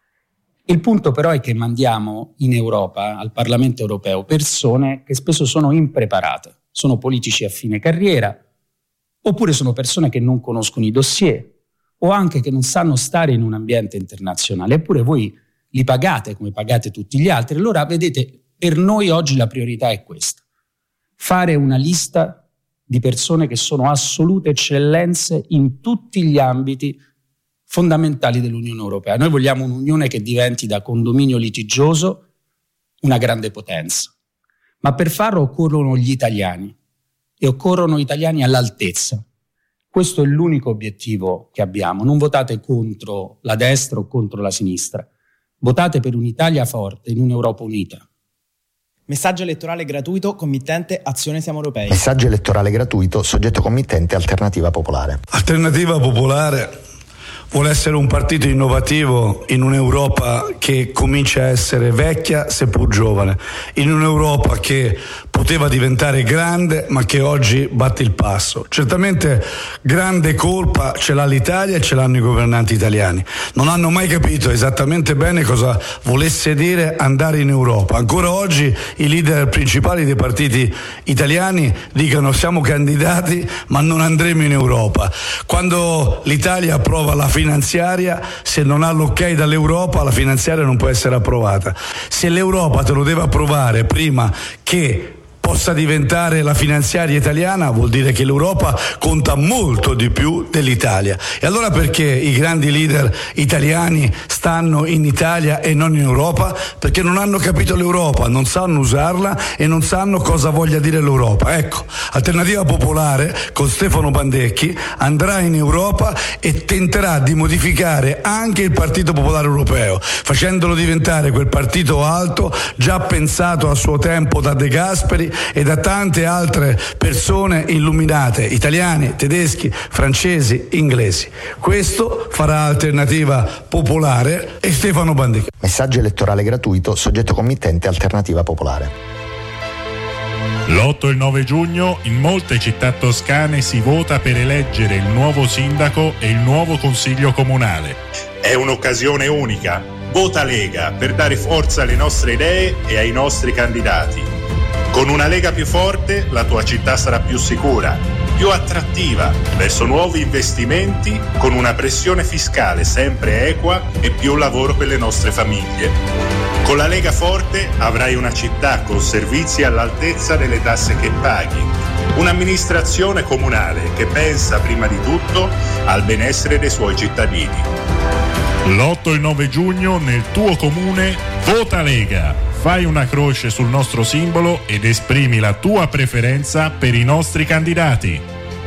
Il punto però è che mandiamo in Europa, al Parlamento europeo, persone che spesso sono impreparate, sono politici a fine carriera, oppure sono persone che non conoscono i dossier, o anche che non sanno stare in un ambiente internazionale, eppure voi li pagate come pagate tutti gli altri. Allora, vedete, per noi oggi la priorità è questa: fare una lista di persone che sono assolute eccellenze in tutti gli ambiti fondamentali dell'Unione Europea. Noi vogliamo un'Unione che diventi da condominio litigioso una grande potenza, ma per farlo occorrono gli italiani e occorrono italiani all'altezza. Questo è l'unico obiettivo che abbiamo. Non votate contro la destra o contro la sinistra, votate per un'Italia forte in un'Europa unita. Messaggio elettorale gratuito, committente Azione Siamo Europei. Messaggio elettorale gratuito, soggetto committente Alternativa Popolare. Alternativa Popolare vuole essere un partito innovativo in un'Europa che comincia a essere vecchia seppur giovane, in un'Europa che poteva diventare grande ma che oggi batte il passo. Certamente grande colpa ce l'ha l'Italia e ce l'hanno i governanti italiani. Non hanno mai capito esattamente bene cosa volesse dire andare in Europa. Ancora oggi i leader principali dei partiti italiani dicono siamo candidati ma non andremo in Europa. Quando l'Italia approva la finanziaria, se non ha l'ok dall'Europa, la finanziaria non può essere approvata. Se l'Europa te lo deve approvare prima che possa diventare la finanziaria italiana, vuol dire che l'Europa conta molto di più dell'Italia. E allora perché i grandi leader italiani stanno in Italia e non in Europa? Perché non hanno capito l'Europa, non sanno usarla e non sanno cosa voglia dire l'Europa. Ecco, Alternativa Popolare con Stefano Bandecchi andrà in Europa e tenterà di modificare anche il Partito Popolare Europeo, facendolo diventare quel partito alto già pensato a suo tempo da De Gasperi e da tante altre persone illuminate, italiani, tedeschi, francesi, inglesi. Questo farà Alternativa Popolare e Stefano Bandecchi. Messaggio elettorale gratuito, soggetto committente Alternativa Popolare. L'8 e il 9 giugno in molte città toscane si vota per eleggere il nuovo sindaco e il nuovo consiglio comunale. È un'occasione unica. Vota Lega per dare forza alle nostre idee e ai nostri candidati. Con una Lega più forte la tua città sarà più sicura, più attrattiva verso nuovi investimenti, con una pressione fiscale sempre equa e più lavoro per le nostre famiglie. Con la Lega forte avrai una città con servizi all'altezza delle tasse che paghi, un'amministrazione comunale che pensa prima di tutto al benessere dei suoi cittadini. L'8 e il 9 giugno nel tuo comune vota Lega. Fai una croce sul nostro simbolo ed esprimi la tua preferenza per i nostri candidati.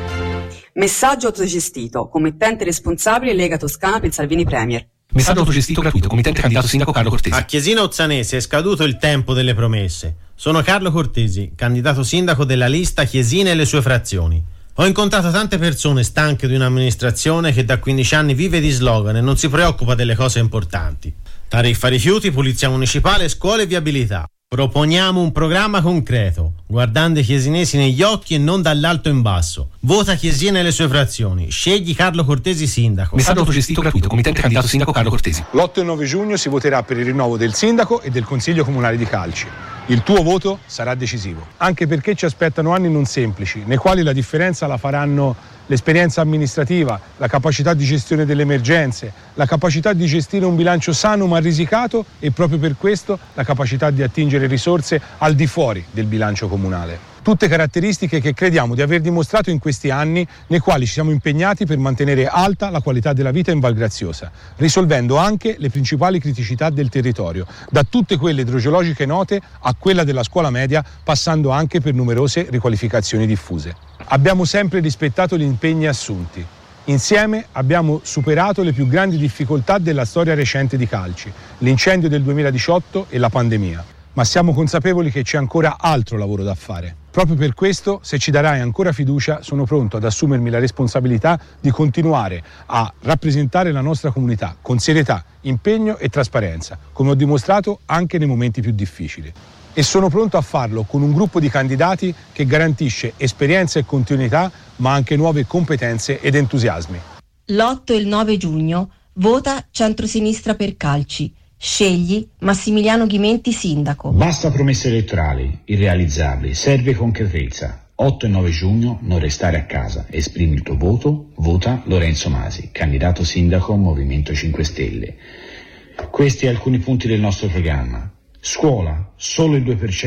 Messaggio autogestito, committente responsabile Lega Toscana per Salvini Premier. Messaggio autogestito gratuito, committente candidato sindaco Carlo Cortesi. A Chiesina Ozzanese è scaduto il tempo delle promesse. Sono Carlo Cortesi, candidato sindaco della lista Chiesina e le sue frazioni. Ho incontrato tante persone stanche di un'amministrazione che da 15 anni vive di slogan e non si preoccupa delle cose importanti. Tariffa rifiuti, pulizia municipale, scuole e viabilità. Proponiamo un programma concreto, guardando i chiesinesi negli occhi e non dall'alto in basso. Vota Chiesina e le sue frazioni. Scegli Carlo Cortesi sindaco. Messaggio autogestito gratuito, committente candidato sindaco Carlo Cortesi. L'8 e 9 giugno si voterà per il rinnovo del sindaco e del consiglio comunale di Calci. Il tuo voto sarà decisivo, anche perché ci aspettano anni non semplici, nei quali la differenza la faranno l'esperienza amministrativa, la capacità di gestione delle emergenze, la capacità di gestire un bilancio sano ma risicato e proprio per questo la capacità di attingere risorse al di fuori del bilancio comunale. Tutte caratteristiche che crediamo di aver dimostrato in questi anni nei quali ci siamo impegnati per mantenere alta la qualità della vita in Val Graziosa, risolvendo anche le principali criticità del territorio, da tutte quelle idrogeologiche note a quella della scuola media, passando anche per numerose riqualificazioni diffuse. Abbiamo sempre rispettato gli impegni assunti. Insieme abbiamo superato le più grandi difficoltà della storia recente di Calci, l'incendio del 2018 e la pandemia. Ma siamo consapevoli che c'è ancora altro lavoro da fare. Proprio per questo, se ci darai ancora fiducia, sono pronto ad assumermi la responsabilità di continuare a rappresentare la nostra comunità con serietà, impegno e trasparenza, come ho dimostrato anche nei momenti più difficili. E sono pronto a farlo con un gruppo di candidati che garantisce esperienza e continuità, ma anche nuove competenze ed entusiasmi. L'8 e il 9 giugno vota Centrosinistra per Calci. Scegli Massimiliano Ghimenti sindaco. Basta promesse elettorali, irrealizzabili, serve concretezza. 8 e 9 giugno non restare a casa, esprimi il tuo voto, vota Lorenzo Masi, candidato sindaco Movimento 5 Stelle. Questi alcuni punti del nostro programma. Scuola, solo il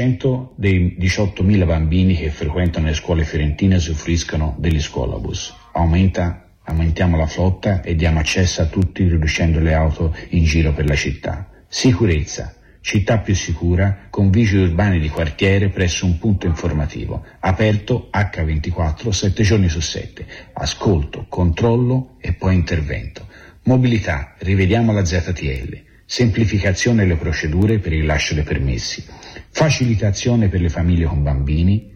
2% dei 18.000 bambini che frequentano le scuole fiorentine usufruiscono degli scuolabus. Aumentiamo la flotta e diamo accesso a tutti riducendo le auto in giro per la città. Sicurezza, città più sicura con vigili urbani di quartiere presso un punto informativo, aperto H24 7 giorni su 7. Ascolto, controllo e poi intervento. Mobilità, rivediamo la ZTL. Semplificazione delle procedure per il rilascio dei permessi. Facilitazione per le famiglie con bambini.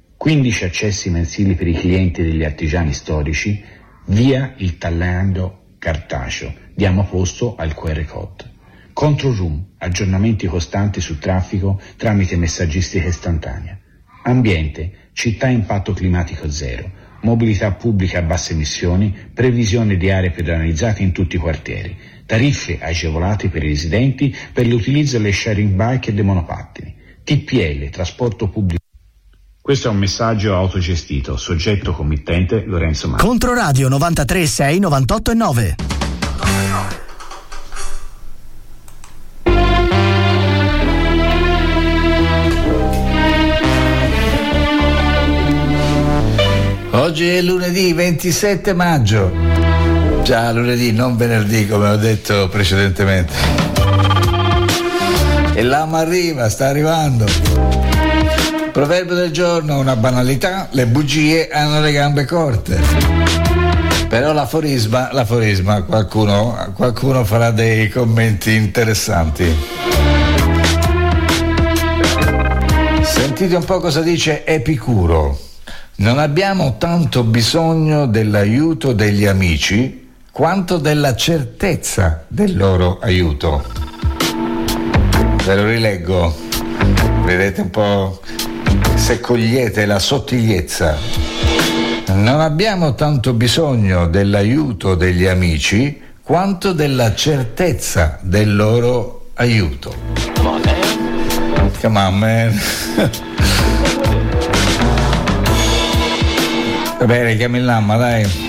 15 accessi mensili per i clienti degli artigiani storici. Via il tagliando cartaceo, diamo posto al QR code. Control room, aggiornamenti costanti sul traffico tramite messaggistica istantanea. Ambiente, città a impatto climatico zero, mobilità pubblica a basse emissioni, previsione di aree pedonalizzate in tutti i quartieri, tariffe agevolate per i residenti per l'utilizzo delle sharing bike e dei monopattini, TPL, trasporto pubblico. Questo è un messaggio autogestito, soggetto committente Lorenzo Masi. Controradio 93.6 98.9. Oggi è lunedì 27 maggio. Già lunedì, non venerdì come ho detto precedentemente. E l'ama arriva, sta arrivando. Proverbio del giorno, una banalità, le bugie hanno le gambe corte. Però l'aforisma, qualcuno farà dei commenti interessanti. Sentite un po' cosa dice Epicuro. Non abbiamo tanto bisogno dell'aiuto degli amici quanto della certezza del loro aiuto. Ve lo rileggo, vedete un po' se cogliete la sottigliezza. Non abbiamo tanto bisogno dell'aiuto degli amici quanto della certezza del loro aiuto. Come on, man. Va bene, chiami il Lamma, dai.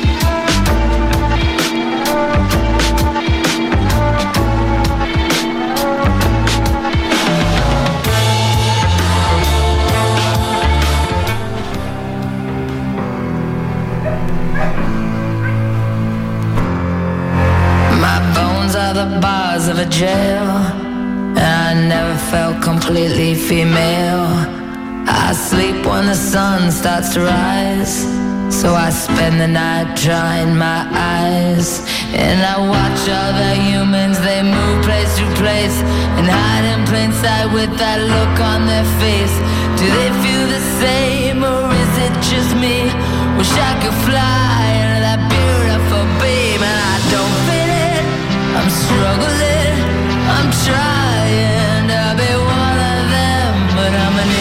The bars of a jail, and I never felt completely female. I sleep when the sun starts to rise, so I spend the night drying my eyes. And I watch other humans, they move place to place and hide in plain sight with that look on their face. Do they feel the same, or is it just me? Wish I could fly into that beautiful beam, and I don't fit it. I'm struggling, I'm trying to be one of them, but I'm an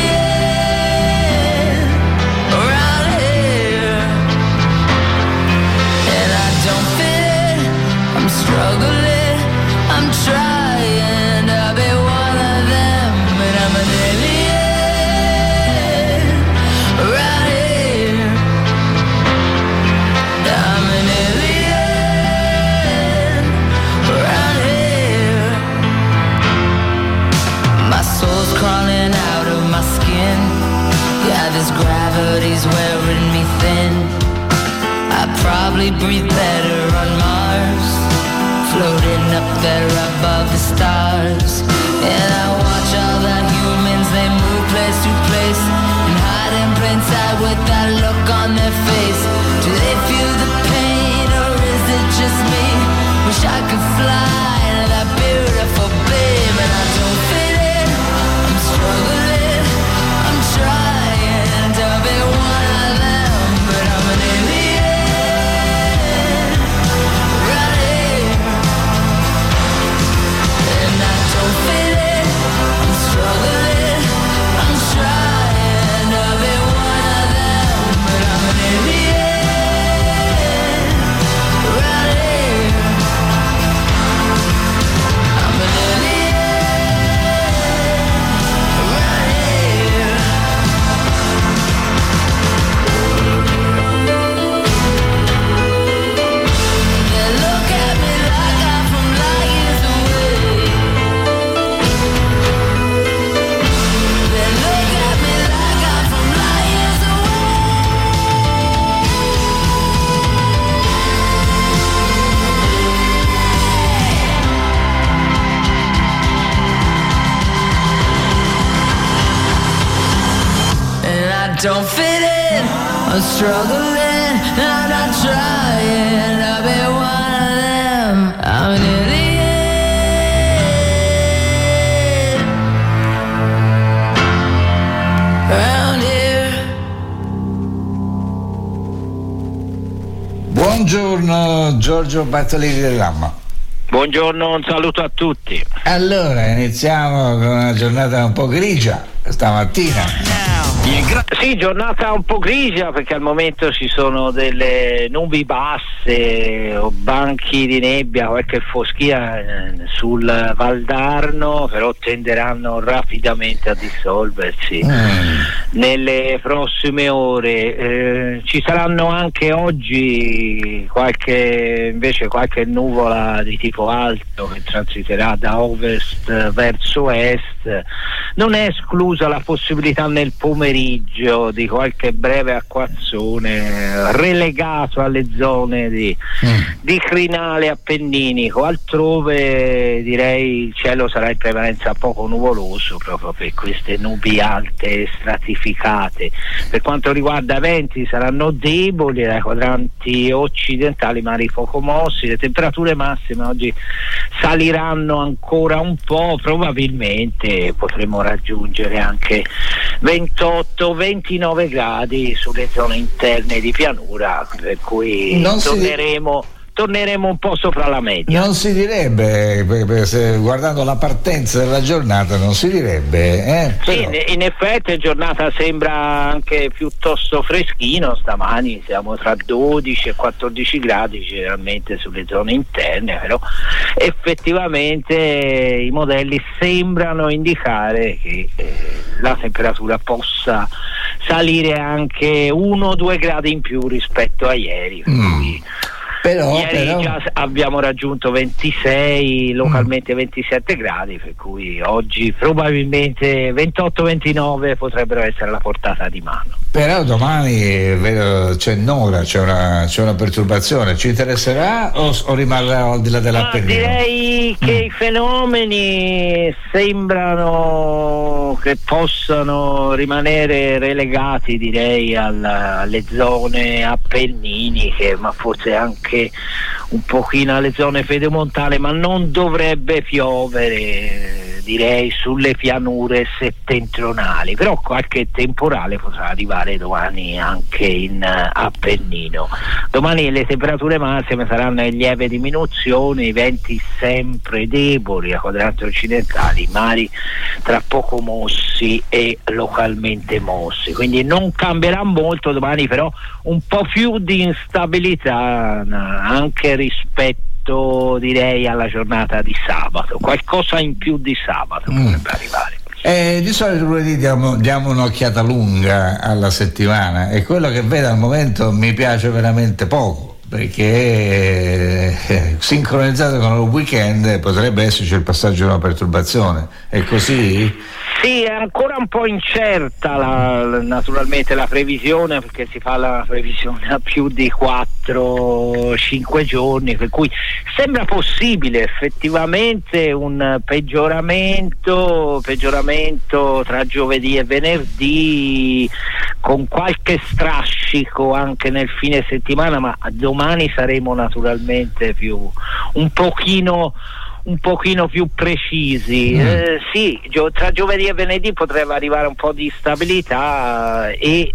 alien around here, and I don't fit it. I'm struggling, I'm trying to be one of them, but I'm an alien around here. I'm an alien. Crawling out of my skin, yeah, this gravity's wearing me thin. I probably breathe better on Mars, floating up there above the stars. And I watch all the humans, they move place to place and hide in plain sight with that look on their face. Do they feel the pain, or is it just me? Wish I could fly to that beautiful beam, and I don't fit it. I'm struggling, I'm trying to be one of them, but I'm an alien right here, and I don't fit it. I'm struggling, I'm trying to be one of them, but I'm an alien right here. I'm an alien. Don't fit in, I'm struggling, I'm not trying to be one of them. I'm an idiot around here. Buongiorno Giorgio Bartolini del Lamma. Buongiorno, un saluto a tutti. Allora, iniziamo con una giornata un po' grigia stamattina. Sì, giornata un po' grigia perché al momento ci sono delle nubi basse o banchi di nebbia, qualche foschia sul Valdarno, però tenderanno rapidamente a dissolversi nelle prossime ore. Ci saranno anche oggi qualche nuvola di tipo alto che transiterà da ovest verso est. Non è esclusa la possibilità nel pomeriggio di qualche breve acquazzone relegato alle zone di crinale appenninico. Altrove direi il cielo sarà in prevalenza poco nuvoloso proprio per queste nubi alte stratificate. Per quanto riguarda venti, saranno deboli dai quadranti occidentali, mari poco mossi. Le temperature massime oggi saliranno ancora un po', probabilmente potremo raggiungere anche 28-29 gradi sulle zone interne di pianura, per cui torneremo un po' sopra la media. Non si direbbe, guardando la partenza della giornata, non si direbbe. Sì, in effetti la giornata sembra anche piuttosto freschino. Stamani siamo tra 12 e 14 gradi generalmente sulle zone interne, però effettivamente i modelli sembrano indicare che la temperatura possa salire anche 1-2 gradi in più rispetto a ieri. Ieri già abbiamo raggiunto 26, localmente 27 gradi, per cui oggi probabilmente 28-29 potrebbero essere alla portata di mano. Però domani c'è Nora, c'è una perturbazione, ci interesserà o rimarrà al di là dell'Appennino? Direi che i fenomeni sembrano che possano rimanere relegati, direi, alle zone appenniniche, ma forse anche un pochino alle zone pedemontane, ma non dovrebbe piovere, direi, sulle pianure settentrionali, però qualche temporale potrà arrivare domani anche in Appennino. Domani le temperature massime saranno in lieve diminuzione, i venti sempre deboli a quadranti occidentali, i mari tra poco mossi e localmente mossi, quindi non cambierà molto domani, però un po' più di instabilità anche rispetto, direi, alla giornata di sabato, qualcosa in più di sabato potrebbe arrivare. Di solito lunedì diamo un'occhiata lunga alla settimana e quello che vedo al momento mi piace veramente poco, perché sincronizzato con il weekend potrebbe esserci il passaggio di una perturbazione. È così? Sì, è ancora un po' incerta naturalmente la previsione, perché si fa la previsione a più di 4-5 giorni, per cui sembra possibile effettivamente un peggioramento tra giovedì e venerdì, con qualche strascico anche nel fine settimana, ma domani saremo naturalmente un pochino più precisi. Sì, tra giovedì e venerdì potrebbe arrivare un po' di stabilità e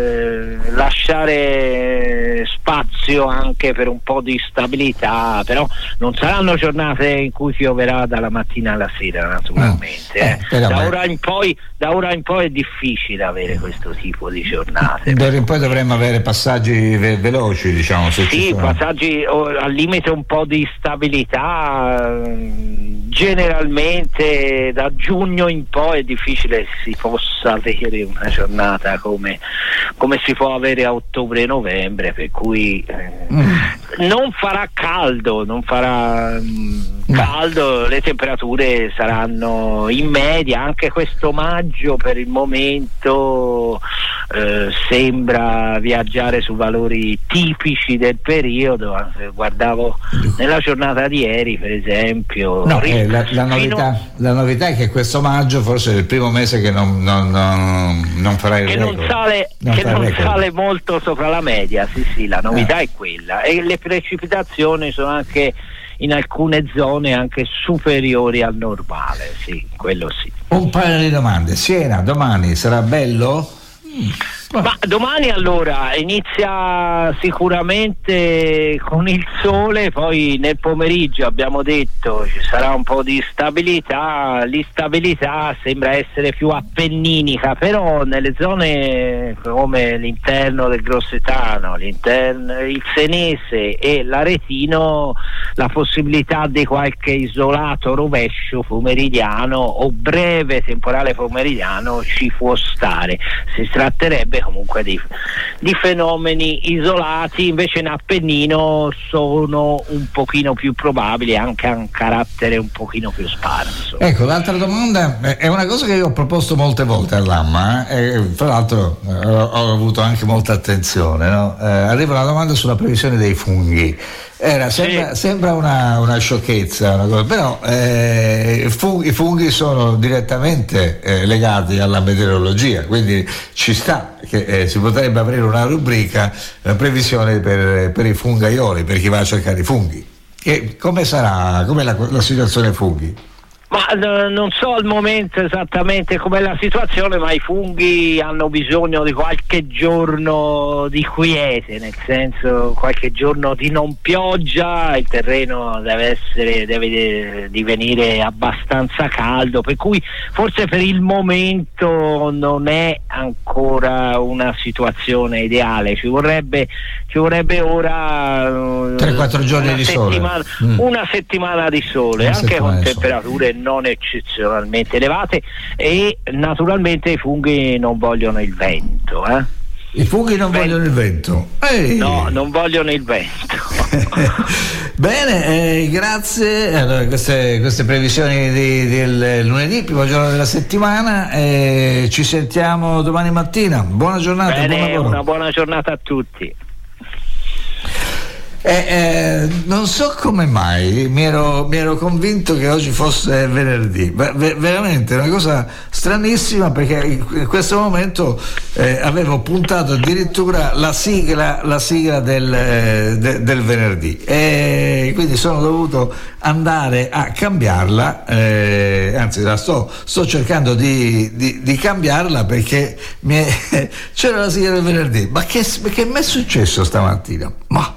lasciare spazio anche per un po' di stabilità, però non saranno giornate in cui pioverà dalla mattina alla sera, naturalmente. Da ora in poi è difficile avere questo tipo di giornate. D'ora in poi dovremmo avere passaggi veloci, diciamo. Sì, passaggi al limite, un po' di stabilità. Generalmente da giugno in poi è difficile si possa avere una giornata come si può avere a ottobre e novembre, per cui non farà caldo, le temperature saranno in media. Anche questo maggio per il momento sembra viaggiare su valori tipici del periodo. Guardavo nella giornata di ieri, per esempio. La novità è che questo maggio forse è il primo mese che non farà il record. Che non sale molto sopra la media, sì, la novità è quella. E le precipitazioni sono anche in alcune zone anche superiori al normale, sì, quello sì. Un paio di domande. Siena, domani sarà bello? Ma domani allora inizia sicuramente con il sole, poi nel pomeriggio abbiamo detto ci sarà un po' di stabilità. L'instabilità sembra essere più appenninica, però nelle zone come l'interno del Grossetano, il Senese e l'Aretino la possibilità di qualche isolato rovescio pomeridiano o breve temporale pomeridiano ci può stare. Si tratterebbe comunque di fenomeni isolati, invece in Appennino sono un pochino più probabili, anche a un carattere un pochino più sparso. Ecco, l'altra domanda è una cosa che io ho proposto molte volte all'AMMA e tra l'altro ho avuto anche molta attenzione, no? Arriva una domanda sulla previsione dei funghi. Sembra una sciocchezza, una cosa, però i funghi sono direttamente legati alla meteorologia, quindi ci sta che si potrebbe aprire una rubrica, la previsione per i fungaioli, per chi va a cercare i funghi. E come sarà? Com'è la situazione funghi? Ma non so al momento esattamente com'è la situazione, ma i funghi hanno bisogno di qualche giorno di quiete, nel senso qualche giorno di non pioggia, il terreno deve divenire abbastanza caldo, per cui forse per il momento non è ancora una situazione ideale. Ci vorrebbe ora 3-4 giorni di sole, una settimana di sole, anche con temperature non eccezionalmente elevate, e naturalmente i funghi non vogliono il vento. I funghi non vogliono il vento? No, non vogliono il vento. Bene, grazie. Allora, queste previsioni del lunedì, primo giorno della settimana, ci sentiamo domani mattina. Buona giornata. Bene, buon lavoro. una buona giornata a tutti. Non so come mai mi ero convinto che oggi fosse venerdì, veramente una cosa stranissima, perché in questo momento avevo puntato addirittura la sigla del venerdì, e quindi sono dovuto andare a cambiarla, anzi la sto cercando di cambiarla, perché c'era la sigla del venerdì. Ma che mi è successo stamattina? Ma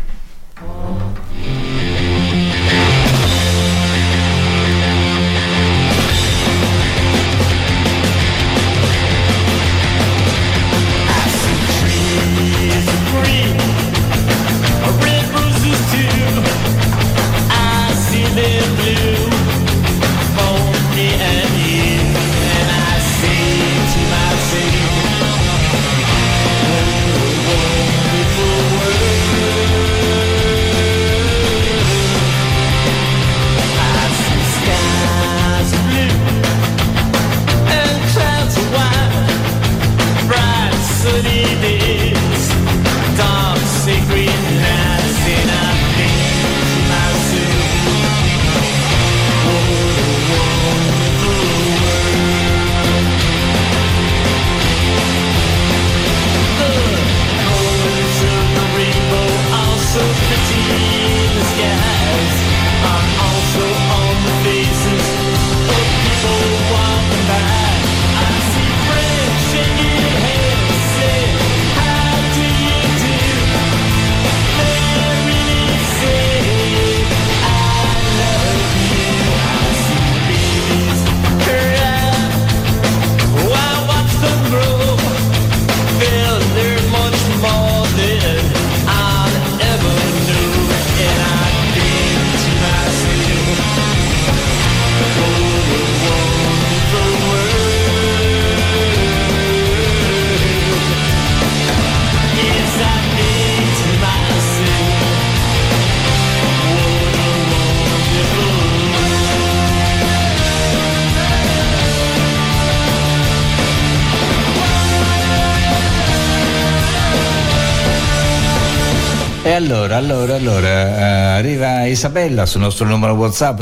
Allora, arriva Isabella sul nostro numero WhatsApp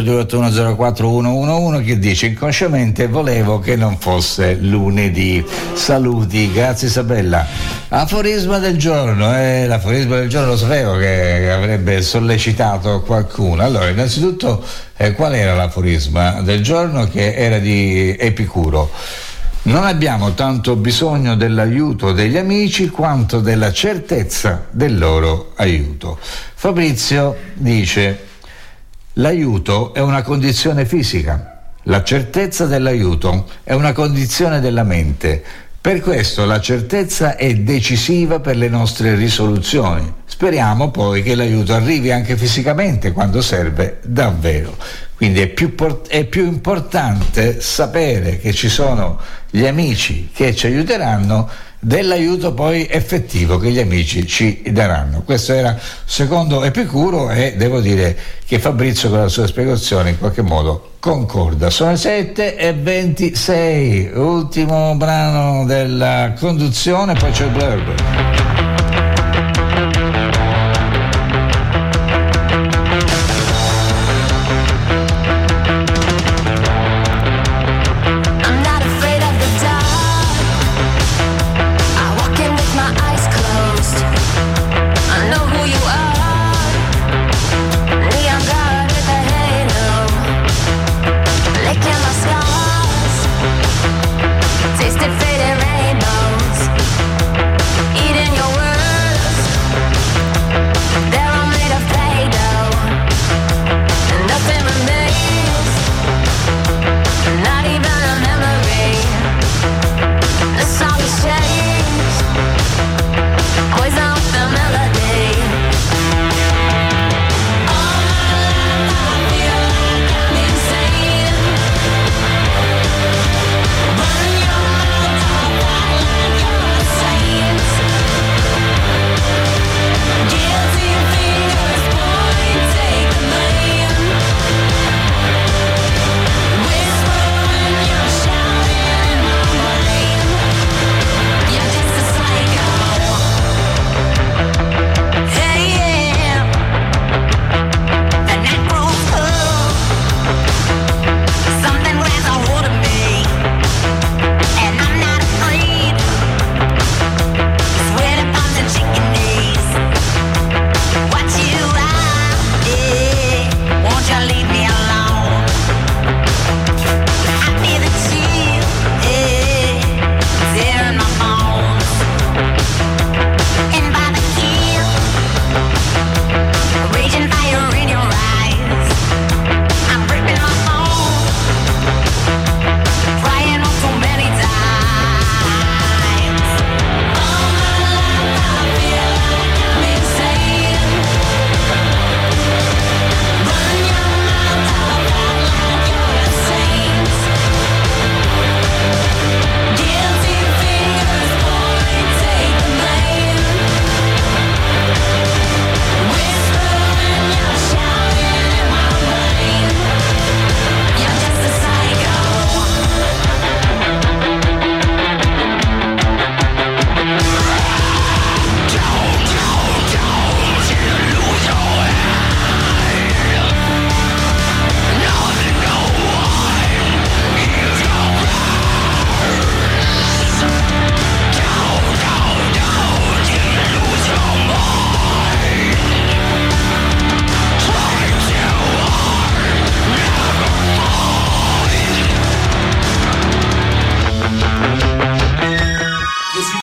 34281041111 che dice: inconsciamente volevo che non fosse lunedì. Saluti, grazie Isabella. Aforisma del giorno, l'aforisma del giorno lo sapevo che avrebbe sollecitato qualcuno. Allora, innanzitutto, qual era l'aforisma del giorno? Che era di Epicuro. Non abbiamo tanto bisogno dell'aiuto degli amici quanto della certezza del loro aiuto. Fabrizio dice: l'aiuto è una condizione fisica, la certezza dell'aiuto è una condizione della mente. Per questo la certezza è decisiva per le nostre risoluzioni. Speriamo poi che l'aiuto arrivi anche fisicamente quando serve davvero. Quindi è più importante sapere che ci sono gli amici che ci aiuteranno dell'aiuto poi effettivo che gli amici ci daranno. Questo era secondo Epicuro, e devo dire che Fabrizio con la sua spiegazione in qualche modo concorda. Sono le 7:26, ultimo brano della conduzione, poi c'è il blurb.